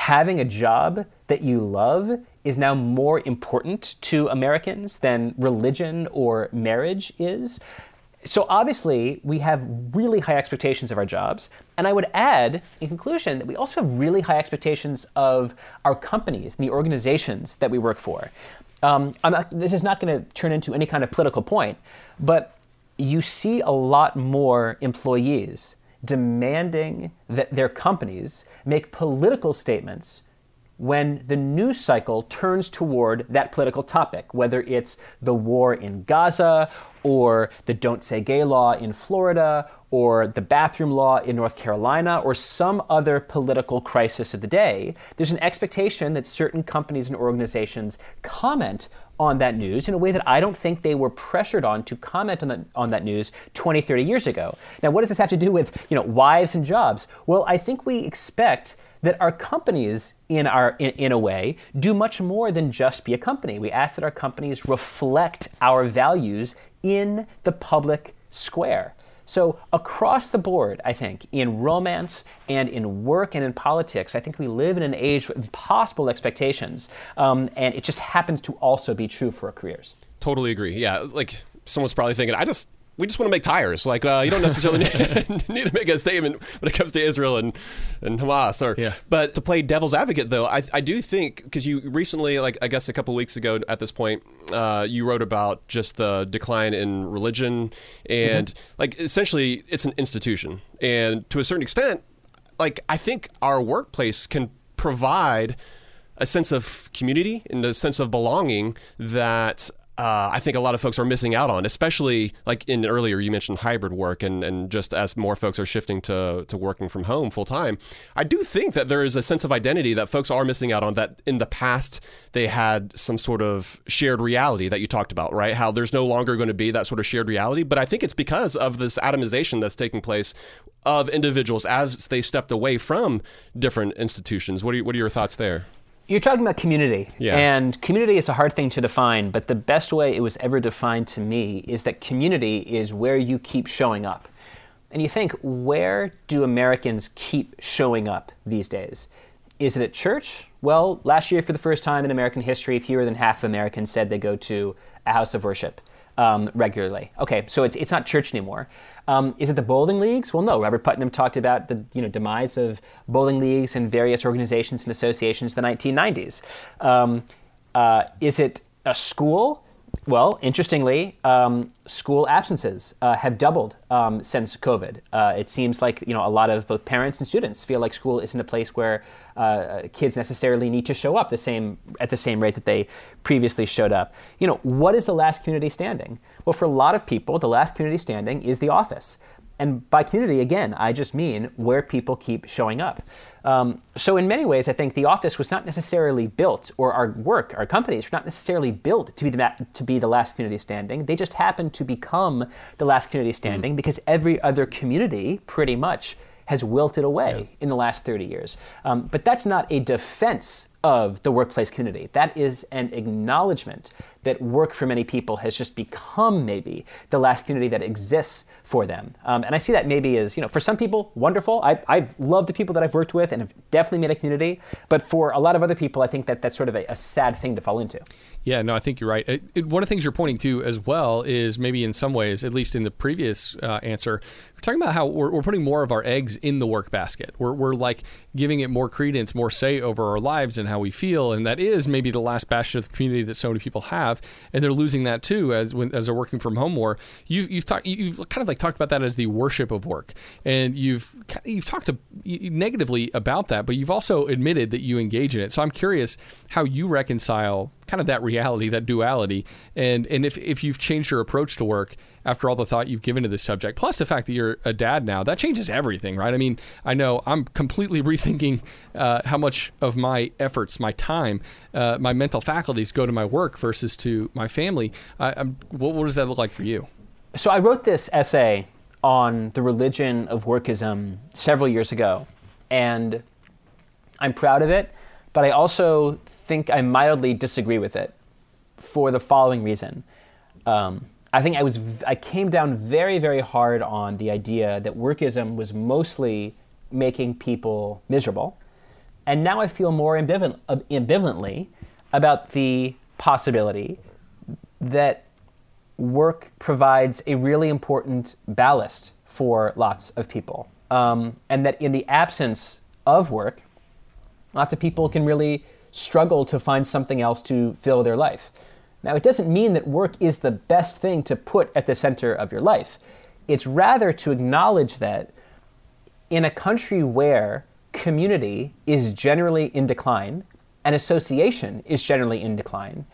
having a job that you love is now more important to Americans than religion or marriage is. So obviously, we have really high expectations of our jobs. And I would add, in conclusion, that we also have really high expectations of our companies and the organizations that we work for. Um, I'm not, this is not going to turn into any kind of political point, but you see a lot more employees demanding that their companies make political statements when the news cycle turns toward that political topic, whether it's the war in Gaza or the Don't Say Gay law in Florida or the bathroom law in North Carolina or some other political crisis of the day. There's an expectation that certain companies and organizations comment on that news in a way that I don't think they were pressured on to comment on that, on that news twenty, thirty years ago. Now, what does this have to do with, you know, wives and jobs? Well, I think we expect that our companies, in our in, in a way, do much more than just be a company. We ask that our companies reflect our values in the public square. So across the board, I think, in romance and in work and in politics, I think we live in an age with impossible expectations, um, and it just happens to also be true for our careers. Totally agree. Yeah, like someone's probably thinking, I just... we just want to make tires. Like, uh, you don't necessarily need, need to make a statement when it comes to Israel and, and Hamas. Or, yeah. But to play devil's advocate, though, I, I do think, because you recently, like, I guess a couple weeks ago at this point, uh, you wrote about just the decline in religion. And, mm-hmm. like, essentially, it's an institution. And to a certain extent, like, I think our workplace can provide a sense of community and a sense of belonging that... Uh, I think a lot of folks are missing out on, especially like in earlier you mentioned hybrid work and, and just as more folks are shifting to, to working from home full time. I do think that there is a sense of identity that folks are missing out on, that in the past they had some sort of shared reality that you talked about, right? How there's no longer going to be that sort of shared reality. But I think it's because of this atomization that's taking place of individuals as they stepped away from different institutions. What are, you, what are your thoughts there? You're talking about community, yeah. And community is a hard thing to define, but the best way it was ever defined to me is that community is where you keep showing up. And you think, where do Americans keep showing up these days? Is it at church? Well, last year, for the first time in American history, fewer than half of Americans said they go to a house of worship um, regularly. Okay, so it's it's not church anymore. Um, is it the bowling leagues? Well, no. Robert Putnam talked about the you know demise of bowling leagues and various organizations and associations in the nineteen nineties. Um, uh, is it a school? Well, interestingly, um, school absences uh, have doubled um, since COVID. Uh, it seems like you know a lot of both parents and students feel like school isn't a place where uh, kids necessarily need to show up the same at the same rate that they previously showed up. You know, what is the last community standing? Well, for a lot of people, the last community standing is the office. And by community, again, I just mean where people keep showing up. Um, so in many ways, I think the office was not necessarily built, or our work, our companies were not necessarily built to be the, to be the last community standing. They just happened to become the last community standing mm-hmm. because every other community pretty much has wilted away yeah. in the last thirty years. Um, but that's not a defense of the workplace community. That is an acknowledgement that work for many people has just become maybe the last community that exists for them. Um, and I see that maybe as, you know, for some people, wonderful. I, I've loved the people that I've worked with and have definitely made a community. But for a lot of other people, I think that that's sort of a, a sad thing to fall into. Yeah, no, I think you're right. It, it, one of the things you're pointing to as well is maybe in some ways, at least in the previous uh, answer, we're talking about how we're, we're putting more of our eggs in the work basket. We're, we're like giving it more credence, more say over our lives and how we feel. And that is maybe the last bastion of the community that so many people have. And they're losing that too as when, as they're working from home more. You've, you've, talk, you've kind of like talked about that as the worship of work. And you've, you've talked to, negatively about that, but you've also admitted that you engage in it. So I'm curious how you reconcile kind of that reality, that duality, and and if, if you've changed your approach to work after all the thought you've given to this subject, plus the fact that you're a dad now, that changes everything, right? I mean, I know I'm completely rethinking uh, how much of my efforts, my time, uh, my mental faculties go to my work versus to my family. I, I'm, what, what does that look like for you? So I wrote this essay on the religion of workism several years ago, and I'm proud of it, but I also think I mildly disagree with it for the following reason. Um, I think I was I came down very, very hard on the idea that workism was mostly making people miserable, And now I feel more ambivalent, uh, ambivalently about the possibility that work provides a really important ballast for lots of people. Um, and that in the absence of work, lots of people can really struggle to find something else to fill their life. Now, it doesn't mean that work is the best thing to put at the center of your life. It's rather to acknowledge that in a country where community is generally in decline and association is generally in decline,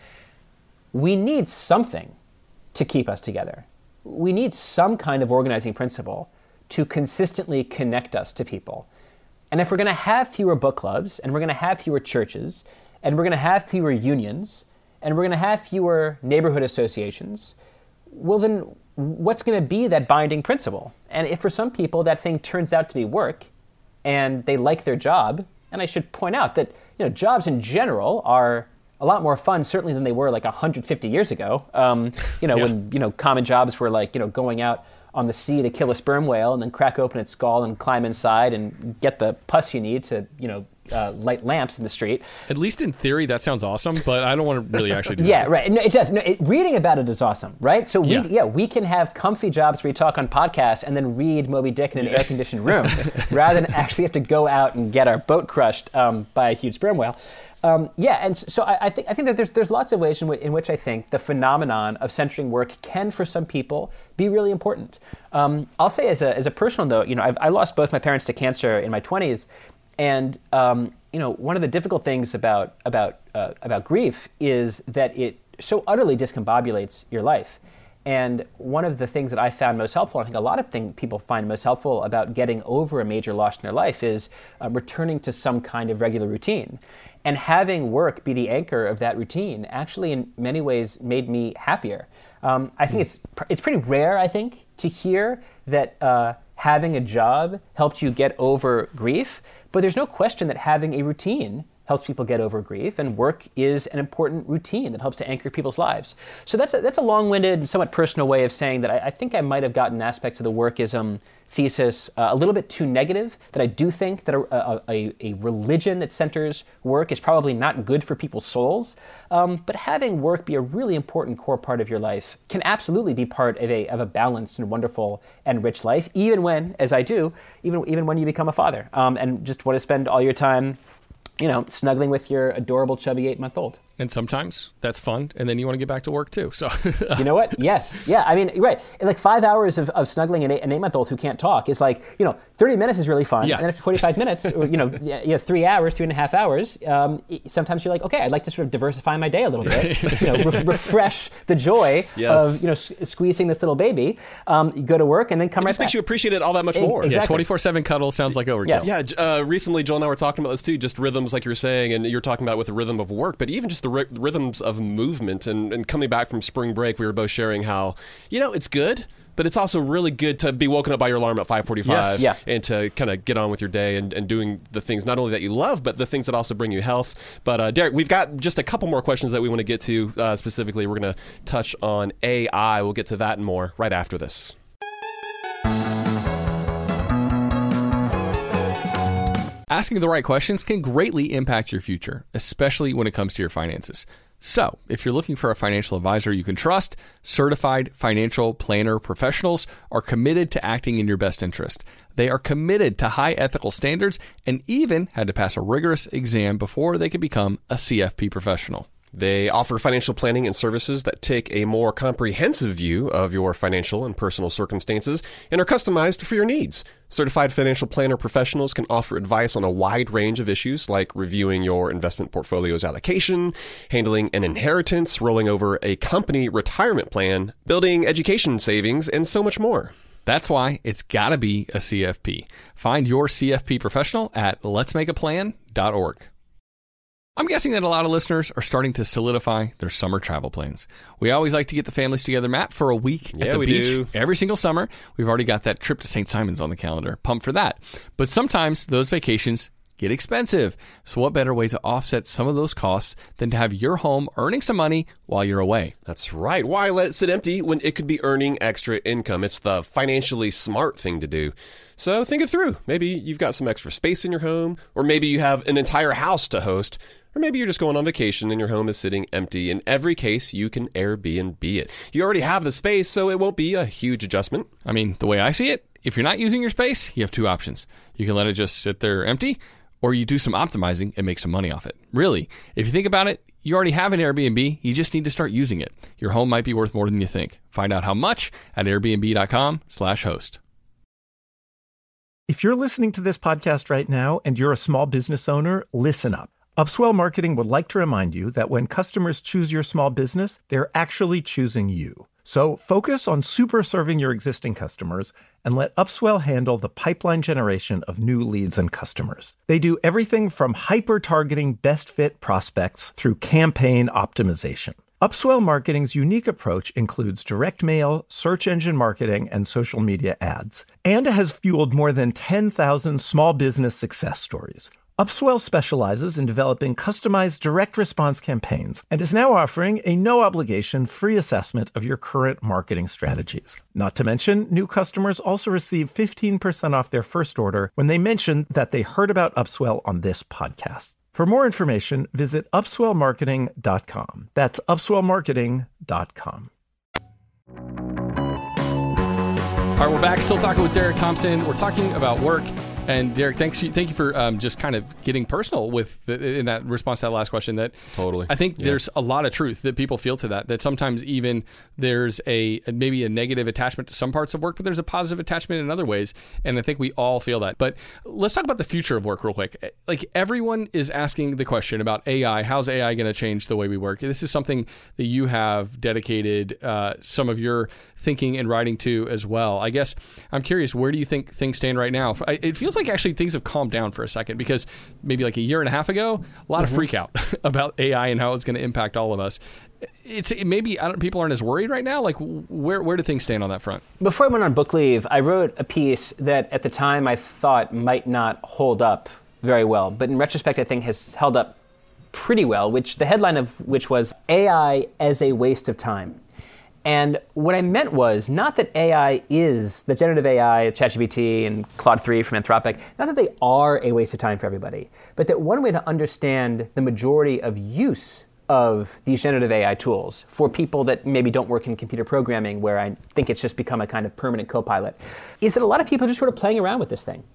we need something to keep us together. We need some kind of organizing principle to consistently connect us to people. And if we're going to have fewer book clubs, and we're going to have fewer churches, and we're going to have fewer unions, and we're going to have fewer neighborhood associations, well then what's going to be that binding principle? And if for some people that thing turns out to be work, and they like their job, and I should point out that you know jobs in general are a lot more fun, certainly than they were like one hundred fifty years ago. Um, you know, yeah. when you know common jobs were like you know going out on the sea to kill a sperm whale and then crack open its skull and climb inside and get the pus you need to you know uh, light lamps in the street. At least in theory, that sounds awesome, but I don't want to really actually do yeah, that. Yeah, right. No, it does. No, it, reading about it is awesome, right? So we, yeah. yeah, we can have comfy jobs where we talk on podcasts and then read Moby Dick in an air-conditioned room, rather than actually have to go out and get our boat crushed um, by a huge sperm whale. Um, yeah, and so I, I think I think that there's there's lots of ways in, w- in which I think the phenomenon of centering work can, for some people, be really important. Um, I'll say as a as a personal note, you know, I've, I lost both my parents to cancer in my twenties, and um, you know, one of the difficult things about about uh, about grief is that it so utterly discombobulates your life. And one of the things that I found most helpful, I think a lot of things people find most helpful about getting over a major loss in their life, is uh, returning to some kind of regular routine. And having work be the anchor of that routine actually in many ways made me happier. Um, I think mm. it's it's pretty rare, I think, to hear that uh, having a job helped you get over grief, but there's no question that having a routine helps people get over grief, and work is an important routine that helps to anchor people's lives. So that's a, that's a long-winded and somewhat personal way of saying that I, I think I might have gotten aspects of the workism thesis uh, a little bit too negative, that I do think that a, a, a religion that centers work is probably not good for people's souls, um, but having work be a really important core part of your life can absolutely be part of a, of a balanced and wonderful and rich life, even when, as I do, even, even when you become a father, um, and just want to spend all your time you know, snuggling with your adorable, chubby eight-month-old. And sometimes that's fun, and then you want to get back to work too. So, you know what? Yes, yeah. I mean, right. Like five hours of, of snuggling an, eight, an eight-month-old who can't talk is like, you know, thirty minutes is really fun. Yeah. And then after forty-five minutes, or you know, you know, three hours, three and a half hours. Um, sometimes you're like, okay, I'd like to sort of diversify my day a little bit. you know, re- refresh the joy yes. of you know s- squeezing this little baby. Um, you go to work and then come it right just back. makes you appreciate it all that much more. Exactly. Yeah, twenty-four seven cuddle sounds like overkill. Yes. Yeah, uh, recently Joel and I were talking about this too, just rhythms like you're saying, and you're talking about with the rhythm of work, but even just the ry- rhythms of movement. And, and coming back from spring break, we were both sharing how, you know, it's good, but it's also really good to be woken up by your alarm at five forty-five Yes. Yeah. and to kind of get on with your day and, and doing the things not only that you love, but the things that also bring you health. But uh, Derek, we've got just a couple more questions that we want to get to. Uh, specifically, we're going to touch on A I. We'll get to that and more right after this. Asking the right questions can greatly impact your future, especially when it comes to your finances. So, if you're looking for a financial advisor you can trust, certified financial planner professionals are committed to acting in your best interest. They are committed to high ethical standards and even had to pass a rigorous exam before they could become a C F P professional. They offer financial planning and services that take a more comprehensive view of your financial and personal circumstances and are customized for your needs. Certified financial planner professionals can offer advice on a wide range of issues like reviewing your investment portfolio's allocation, handling an inheritance, rolling over a company retirement plan, building education savings, and so much more. That's why it's got to be a C F P. Find your C F P professional at lets make a plan dot org. I'm guessing that a lot of listeners are starting to solidify their summer travel plans. We always like to get the families together, Matt, for a week yeah, at the we beach do. every single summer. We've already got that trip to Saint Simons on the calendar. Pumped for that. But sometimes those vacations get expensive. So what better way to offset some of those costs than to have your home earning some money while you're away? That's right. Why let it sit empty when it could be earning extra income? It's the financially smart thing to do. So think it through. Maybe you've got some extra space in your home, or maybe you have an entire house to host, or maybe you're just going on vacation and your home is sitting empty. In every case, you can Airbnb it. You already have the space, so it won't be a huge adjustment. I mean, the way I see it, if you're not using your space, you have two options. You can let it just sit there empty, or you do some optimizing and make some money off it. Really, if you think about it, you already have an Airbnb. You just need to start using it. Your home might be worth more than you think. Find out how much at airbnb.com slash host. If you're listening to this podcast right now and you're a small business owner, listen up. Upswell Marketing would like to remind you that when customers choose your small business, they're actually choosing you. So focus on super serving your existing customers and let Upswell handle the pipeline generation of new leads and customers. They do everything from hyper-targeting best fit prospects through campaign optimization. Upswell Marketing's unique approach includes direct mail, search engine marketing, and social media ads, and has fueled more than ten thousand small business success stories. Upswell specializes in developing customized direct response campaigns and is now offering a no-obligation free assessment of your current marketing strategies. Not to mention, new customers also receive fifteen percent off their first order when they mention that they heard about Upswell on this podcast. For more information, visit upswell marketing dot com. That's upswell marketing dot com. All right, we're back. Still talking with Derek Thompson. We're talking about work. And Derek, thanks you, thank you for um, just kind of getting personal with the, in that response to that last question. That totally, I think yeah. there's a lot of truth that people feel to that. That sometimes even there's a maybe a negative attachment to some parts of work, but there's a positive attachment in other ways. And I think we all feel that. But let's talk about the future of work real quick. Like everyone is asking the question about A I. How's A I going to change the way we work? This is something that you have dedicated uh, some of your thinking and writing to as well. I guess I'm curious, where do you think things stand right now? It feels like actually things have calmed down for a second, because maybe like a year and a half ago, a lot mm-hmm. of freak out about A I and how it's going to impact all of us. It's maybe I don't, people aren't as worried right now. Like where where do things stand on that front? Before I went on book leave, I wrote a piece that at the time I thought might not hold up very well, but in retrospect I think has held up pretty well, which the headline of which was A I as a waste of time. And what I meant was not that A I is, the generative A I, ChatGPT and Claude three from Anthropic, not that they are a waste of time for everybody, but that one way to understand the majority of use of these generative A I tools for people that maybe don't work in computer programming, where I think it's just become a kind of permanent co-pilot, is that a lot of people are just sort of playing around with this thing.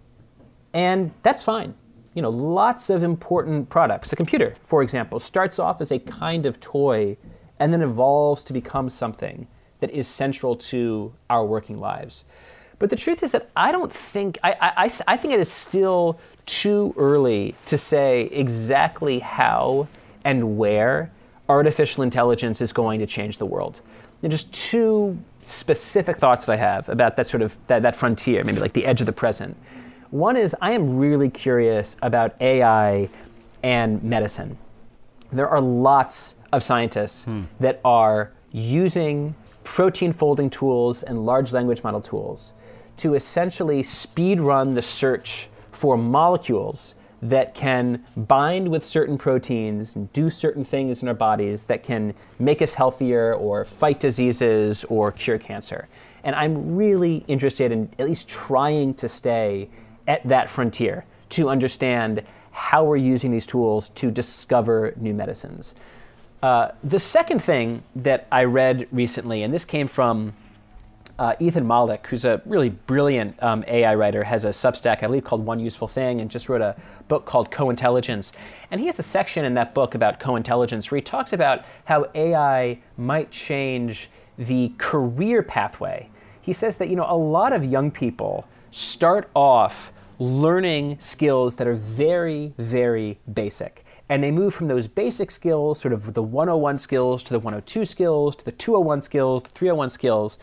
And that's fine. You know, lots of important products. The computer, for example, starts off as a kind of toy and then evolves to become something that is central to our working lives. But the truth is that I don't think, I, I, I think it is still too early to say exactly how and where artificial intelligence is going to change the world. And just two specific thoughts that I have about that sort of, that, that frontier, maybe like the edge of the present. One is I am really curious about A I and medicine. There are lots of scientists hmm. that are using protein folding tools and large language model tools to essentially speed run the search for molecules that can bind with certain proteins and do certain things in our bodies that can make us healthier or fight diseases or cure cancer. And I'm really interested in at least trying to stay at that frontier to understand how we're using these tools to discover new medicines. Uh, the second thing that I read recently, and this came from uh, Ethan Mollick, who's a really brilliant um, A I writer, has a Substack, I believe, called One Useful Thing, and just wrote a book called Co-Intelligence. And he has a section in that book about co-intelligence where he talks about how A I might change the career pathway. He says that, you know, a lot of young people start off learning skills that are very, very basic. And they move from those basic skills, sort of the one oh one skills, to the one oh two skills, to the two oh one skills, the three oh one skills.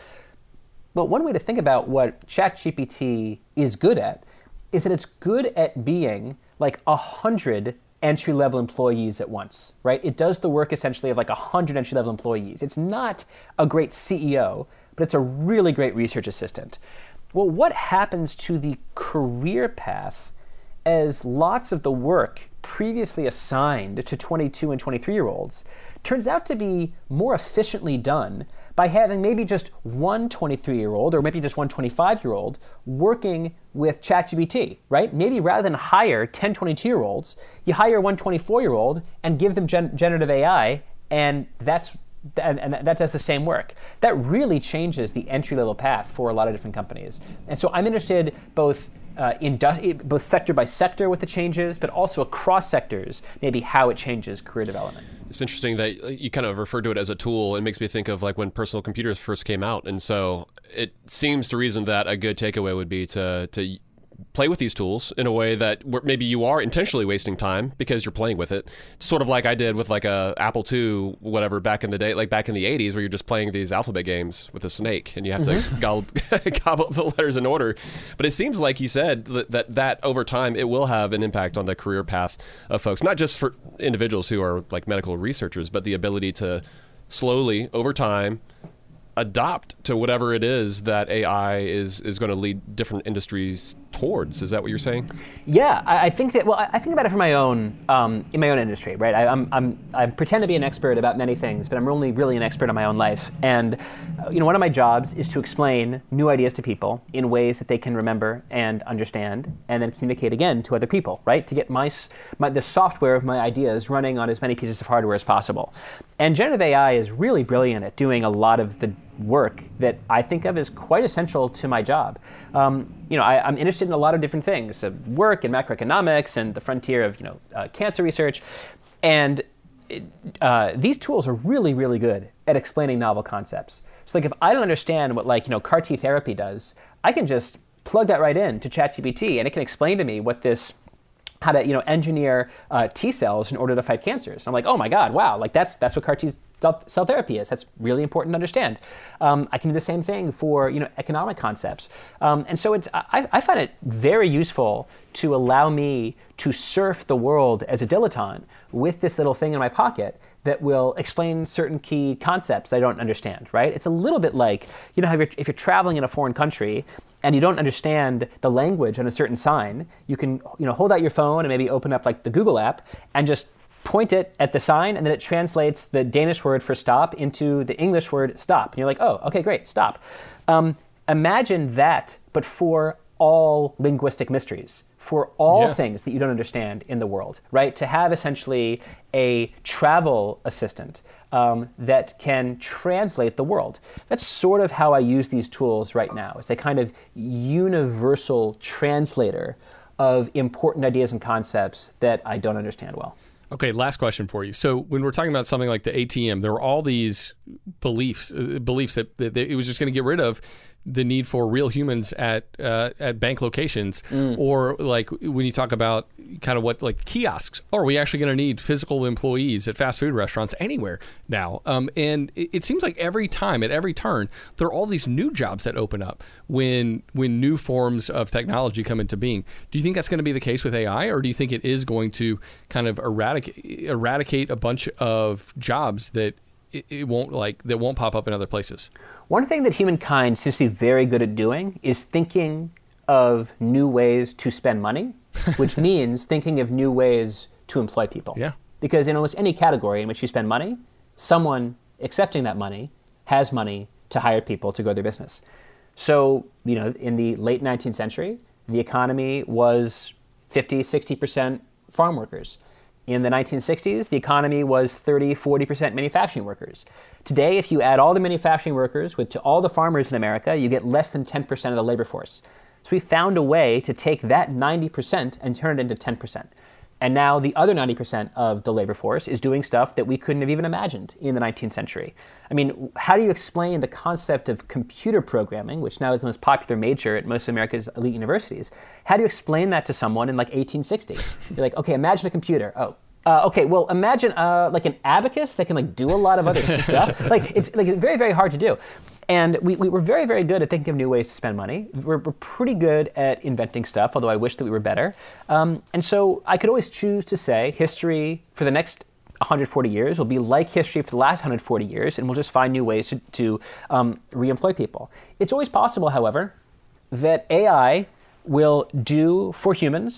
But one way to think about what ChatGPT is good at is that it's good at being like a hundred entry-level employees at once, right? It does the work essentially of like a hundred entry-level employees. It's not a great C E O, but it's a really great research assistant. Well, what happens to the career path as lots of the work previously assigned to twenty-two and twenty-three-year-olds turns out to be more efficiently done by having maybe just one twenty-three-year-old or maybe just one twenty-five-year-old working with ChatGPT, right? Maybe rather than hire ten twenty-two-year-olds, you hire one twenty-four-year-old and give them gen- generative A I, and that's and, and that does the same work. That really changes the entry-level path for a lot of different companies. And so I'm interested both uh, in both sector by sector with the changes, but also across sectors, maybe how it changes career development. It's interesting that you kind of refer to it as a tool. It makes me think of like when personal computers first came out. And so it seems to reason that a good takeaway would be to to play with these tools in a way that where maybe you are intentionally wasting time because you're playing with it. Sort of like I did with like a Apple two, whatever, back in the day, like back in the eighties, where you're just playing these alphabet games with a snake and you have mm-hmm. to gobble, gobble up the letters in order. But it seems like you said that, that that over time, it will have an impact on the career path of folks, not just for individuals who are like medical researchers, but the ability to slowly, over time, adopt to whatever it is that A I is is going to lead different industries towards. Is that what you're saying? Yeah, I, I think that. Well, I think about it from my own um, in my own industry, right? I, I'm I'm I pretend to be an expert about many things, but I'm only really an expert on my own life. And uh, you know, one of my jobs is to explain new ideas to people in ways that they can remember and understand, and then communicate again to other people, right? To get my my the software of my ideas running on as many pieces of hardware as possible. And generative A I is really brilliant at doing a lot of the work that I think of as quite essential to my job. Um, you know, I, I'm interested in a lot of different things, uh, work and macroeconomics and the frontier of, you know, uh, cancer research. And it, uh, these tools are really, really good at explaining novel concepts. So like if I don't understand what like, you know, C A R T therapy does, I can just plug that right in to ChatGPT and it can explain to me what this how to, you know, engineer uh, T cells in order to fight cancers. I'm like, oh my God, wow, like that's that's what C A R T cell therapy is. That's really important to understand. Um, I can do the same thing for, you know, economic concepts. Um, and so it's, I, I find it very useful to allow me to surf the world as a dilettante with this little thing in my pocket that will explain certain key concepts I don't understand, right? It's a little bit like, you know, if you're, if you're traveling in a foreign country and you don't understand the language on a certain sign, you can, you know, hold out your phone and maybe open up like the Google app and just point it at the sign, and then it translates the Danish word for stop into the English word stop. And you're like, oh, okay, great, stop. Um, imagine that, but for all linguistic mysteries, for all yeah. things that you don't understand in the world, right? To have essentially a travel assistant um, that can translate the world. That's sort of how I use these tools right now. It's a kind of universal translator of important ideas and concepts that I don't understand well. Okay, last question for you. So when we're talking about something like the A T M, there were all these beliefs uh, beliefs that, that it was just going to get rid of the need for real humans at uh, at bank locations, mm. or like when you talk about kind of what like kiosks, or are we actually going to need physical employees at fast food restaurants anywhere now? Um, and it, it seems like every time, at every turn, there are all these new jobs that open up when when new forms of technology come into being. Do you think that's going to be the case with A I, or do you think it is going to kind of eradicate eradicate a bunch of jobs that it, it won't like that won't pop up in other places? One thing that humankind seems to be very good at doing is thinking of new ways to spend money, which means thinking of new ways to employ people. Yeah. Because in almost any category in which you spend money, someone accepting that money has money to hire people to grow their business. So, you know, in the late nineteenth century, the economy was fifty, sixty percent farm workers. In the nineteen sixties, the economy was thirty, forty percent manufacturing workers. Today, if you add all the manufacturing workers with to all the farmers in America, you get less than ten percent of the labor force. So we found a way to take that ninety percent and turn it into ten percent. And now the other ninety percent of the labor force is doing stuff that we couldn't have even imagined in the nineteenth century. I mean, how do you explain the concept of computer programming, which now is the most popular major at most of America's elite universities? How do you explain that to someone in like eighteen sixty? You're like, okay, imagine a computer. Oh, uh, okay, well, imagine uh, like an abacus that can like do a lot of other stuff. Like it's like very, very hard to do. And we, we were very, very good at thinking of new ways to spend money. We're, we're pretty good at inventing stuff, although I wish that we were better. Um, and so I could always choose to say history for the next one hundred forty years will be like history for the last one hundred forty years, and we'll just find new ways to, to um, re-employ people. It's always possible, however, that A I will do for humans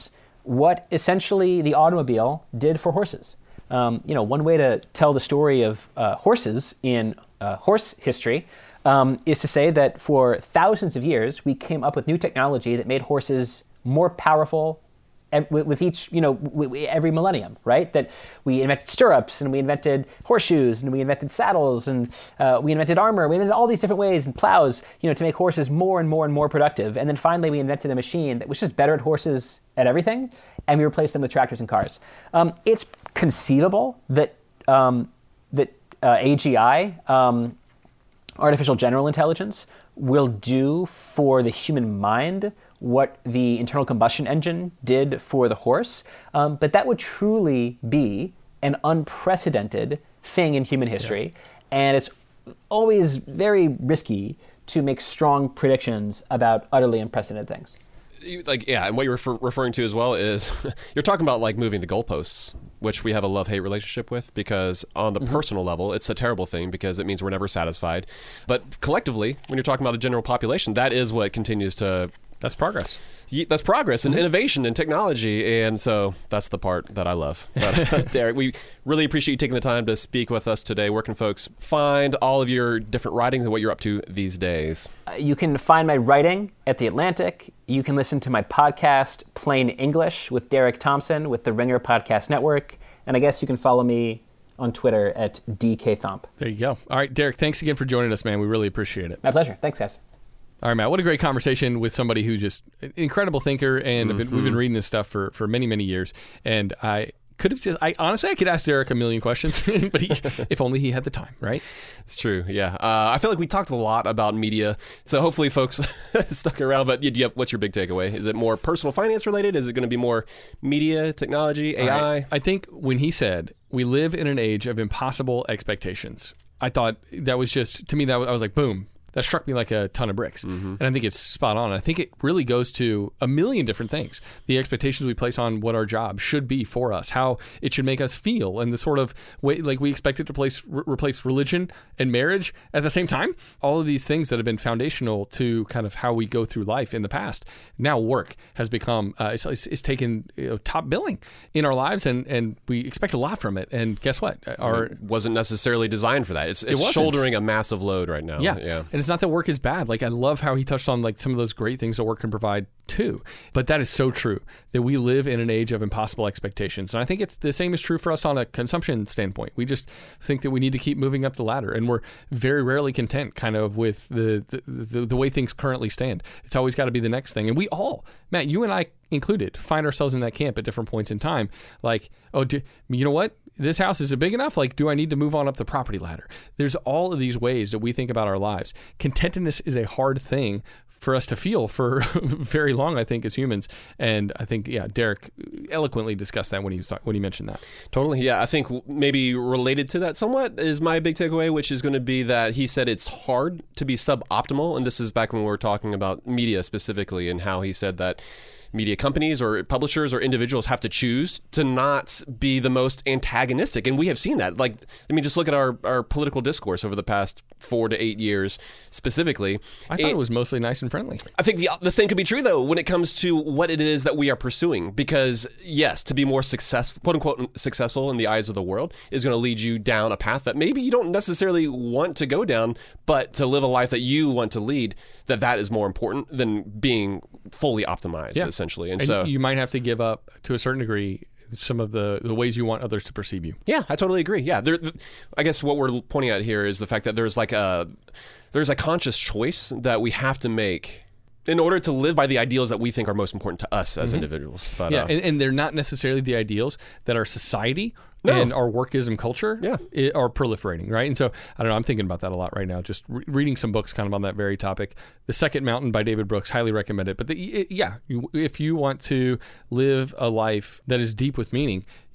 what essentially the automobile did for horses. Um, you know, one way to tell the story of uh, horses in uh, horse history um, is to say that for thousands of years, we came up with new technology that made horses more powerful with each, you know, every millennium, right? That we invented stirrups, and we invented horseshoes, and we invented saddles, and uh, we invented armor. We invented all these different ways, and plows, you know, to make horses more and more and more productive. And then finally, we invented a machine that was just better at horses at everything, and we replaced them with tractors and cars. Um, it's conceivable that um, that uh, A G I, um, artificial general intelligence, will do for the human mind what the internal combustion engine did for the horse. Um, but that would truly be an unprecedented thing in human history. Yeah. And it's always very risky to make strong predictions about utterly unprecedented things. Like, yeah, and what you're refer- referring to as well is you're talking about like moving the goalposts, which we have a love-hate relationship with, because on the mm-hmm. personal level, it's a terrible thing because it means we're never satisfied. But collectively, when you're talking about a general population, that is what continues to... That's progress. Yeah, that's progress and mm-hmm. innovation and technology. And so that's the part that I love. But, Derek, we really appreciate you taking the time to speak with us today. Where can folks find all of your different writings and what you're up to these days? Uh, you can find my writing at The Atlantic. You can listen to my podcast, Plain English, with Derek Thompson with the Ringer Podcast Network. And I guess you can follow me on Twitter at D K Thomp. There you go. All right, Derek, thanks again for joining us, man. We really appreciate it. My pleasure. Thanks, guys. All right, Matt, what a great conversation with somebody who just an incredible thinker, and mm-hmm. been, we've been reading this stuff for, for many, many years. And I could have just, I honestly, I could ask Derek a million questions, but he, if only he had the time, right? It's true, yeah. Uh, I feel like we talked a lot about media, so hopefully folks stuck around. But you, you have, what's your big takeaway? Is it more personal finance related? Is it going to be more media, technology, A I? Right. I think when he said, we live in an age of impossible expectations, I thought that was just, to me, that was, I was like, boom. That struck me like a ton of bricks. Mm-hmm. And I think it's spot on. I think it really goes to a million different things. The expectations we place on what our job should be for us, how it should make us feel, and the sort of way, like we expect it to place, re- replace religion and marriage at the same time. All of these things that have been foundational to kind of how we go through life in the past. Now work has become, uh, it's, it's, it's taken you know, top billing in our lives, and, and we expect a lot from it. And guess what? Our, it wasn't necessarily designed for that. It's, it's it shouldering a massive load right now. Yeah. yeah. And it's not that work is bad. Like, I love how he touched on like some of those great things that work can provide too. But that is so true, that we live in an age of impossible expectations. And I think it's the same is true for us on a consumption standpoint. We just think that we need to keep moving up the ladder, and we're very rarely content kind of with the the, the, the way things currently stand. It's always got to be the next thing. And we all, Matt, you and I included, find ourselves in that camp at different points in time. Like, oh, do, you know what? This house, is it big enough? Like, do I need to move on up the property ladder? There's all of these ways that we think about our lives. Contentedness is a hard thing for us to feel for very long, I think, as humans. And I think, yeah, Derek eloquently discussed that when he was talk- when he mentioned that. Totally, yeah. I think maybe related to that somewhat is my big takeaway, which is going to be that he said it's hard to be suboptimal. And this is back when we were talking about media specifically, and how he said that media companies or publishers or individuals have to choose to not be the most antagonistic. And we have seen that. Like, I mean, just look at our, our political discourse over the past four to eight years specifically. I thought it, it was mostly nice and friendly. I think the, the same could be true, though, when it comes to what it is that we are pursuing. Because, yes, to be more successful, quote unquote, successful in the eyes of the world is going to lead you down a path that maybe you don't necessarily want to go down, but to live a life that you want to lead, that that is more important than being fully optimized, yeah. essentially. And, and so you might have to give up, to a certain degree, some of the, the ways you want others to perceive you. Yeah, I totally agree. Yeah, there, I guess what we're pointing at here is the fact that there's like a there's a conscious choice that we have to make in order to live by the ideals that we think are most important to us as mm-hmm. individuals. But, yeah, uh, and, and they're not necessarily the ideals that our society no. and our workism culture yeah. are proliferating, right? And so, I don't know, I'm thinking about that a lot right now, just re- reading some books kind of on that very topic. The Second Mountain by David Brooks, highly recommend it. But the, it, yeah, you, if you want to live a life that is deep with meaning,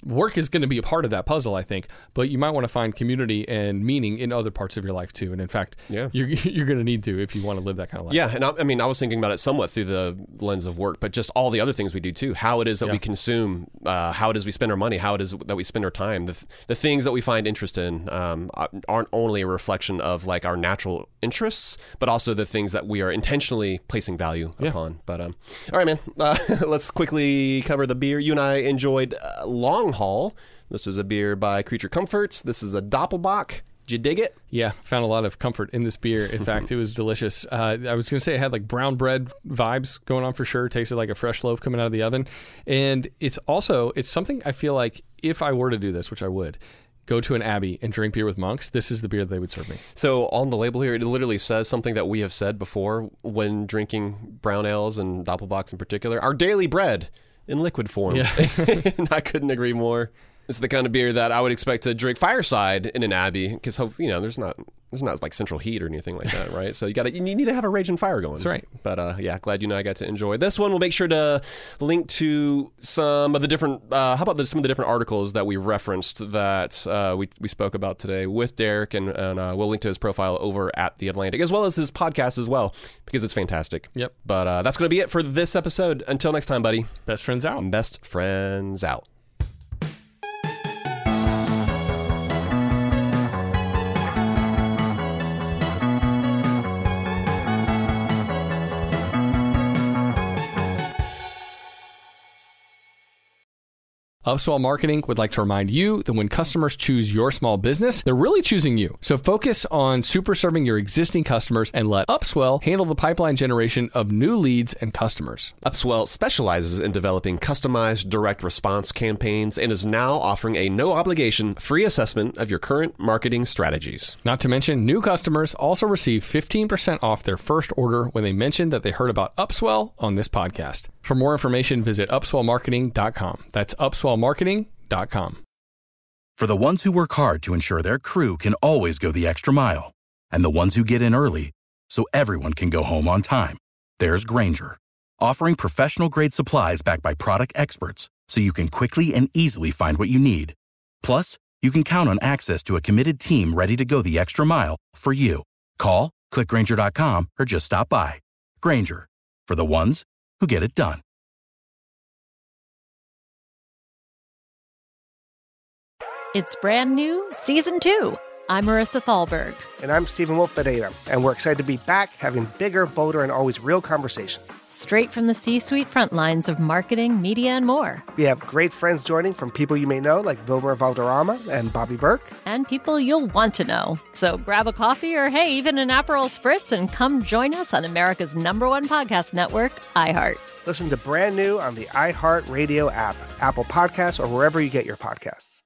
work is going to be a part of that puzzle, I think, but you might want to find community and meaning in other parts of your life too. And in fact, yeah. you're, you're going to need to if you want to live that kind of life. Yeah, and I, I mean, I was thinking about it somewhat through the lens of work, but just all the other things we do too, how it is that Yeah. we consume, uh, how it is we spend our money, how it is that we spend our time, the, the things that we find interest in um, aren't only a reflection of like our natural interests, but also the things that we are intentionally placing value Yeah. upon. But um, all right, man, uh, let's quickly cover the beer. You and I enjoyed uh, Long Haul. This is a beer by Creature Comforts. This is a Doppelbock. Did you dig it? Yeah, found a lot of comfort in this beer. In fact, it was delicious. Uh, I was going to say it had like brown bread vibes going on for sure. It tasted like a fresh loaf coming out of the oven. And it's also, it's something I feel like if I were to do this, which I would, go to an abbey and drink beer with monks, this is the beer that they would serve me. So on the label here, it literally says something that we have said before when drinking brown ales and Doppelbocks in particular, our daily bread in liquid form. Yeah. And I couldn't agree more. It's the kind of beer that I would expect to drink fireside in an abbey because, you know, there's not there's not like central heat or anything like that, right? So you got to you need to have a raging fire going. That's right. But uh, yeah, glad you and I got to enjoy this one. We'll make sure to link to some of the different. Uh, how about the, some of the different articles that we referenced that uh, we we spoke about today with Derek, and, and uh, we'll link to his profile over at The Atlantic as well as his podcast as well because it's fantastic. Yep. But uh, that's going to be it for this episode. Until next time, buddy. Best friends out. Best friends out. Upswell Marketing would like to remind you that when customers choose your small business, they're really choosing you. So focus on super serving your existing customers and let Upswell handle the pipeline generation of new leads and customers. Upswell specializes in developing customized direct response campaigns and is now offering a no-obligation free assessment of your current marketing strategies. Not to mention, new customers also receive fifteen percent off their first order when they mention that they heard about Upswell on this podcast. For more information, visit upswell marketing dot com. That's upswell marketing dot com. For the ones who work hard to ensure their crew can always go the extra mile, and the ones who get in early so everyone can go home on time, there's Grainger, offering professional-grade supplies backed by product experts so you can quickly and easily find what you need. Plus, you can count on access to a committed team ready to go the extra mile for you. Call, click Grainger dot com, or just stop by. Grainger, for the ones who get it done. It's brand new, season two. I'm Marissa Thalberg. And I'm Stephen Wolf-Bedeta, and we're excited to be back having bigger, bolder, and always real conversations. Straight from the C-suite front lines of marketing, media, and more. We have great friends joining from people you may know, like Wilmer Valderrama and Bobby Burke. And people you'll want to know. So grab a coffee or, hey, even an Aperol Spritz and come join us on America's number one podcast network, iHeart. Listen to Brand New on the iHeart Radio app, Apple Podcasts, or wherever you get your podcasts.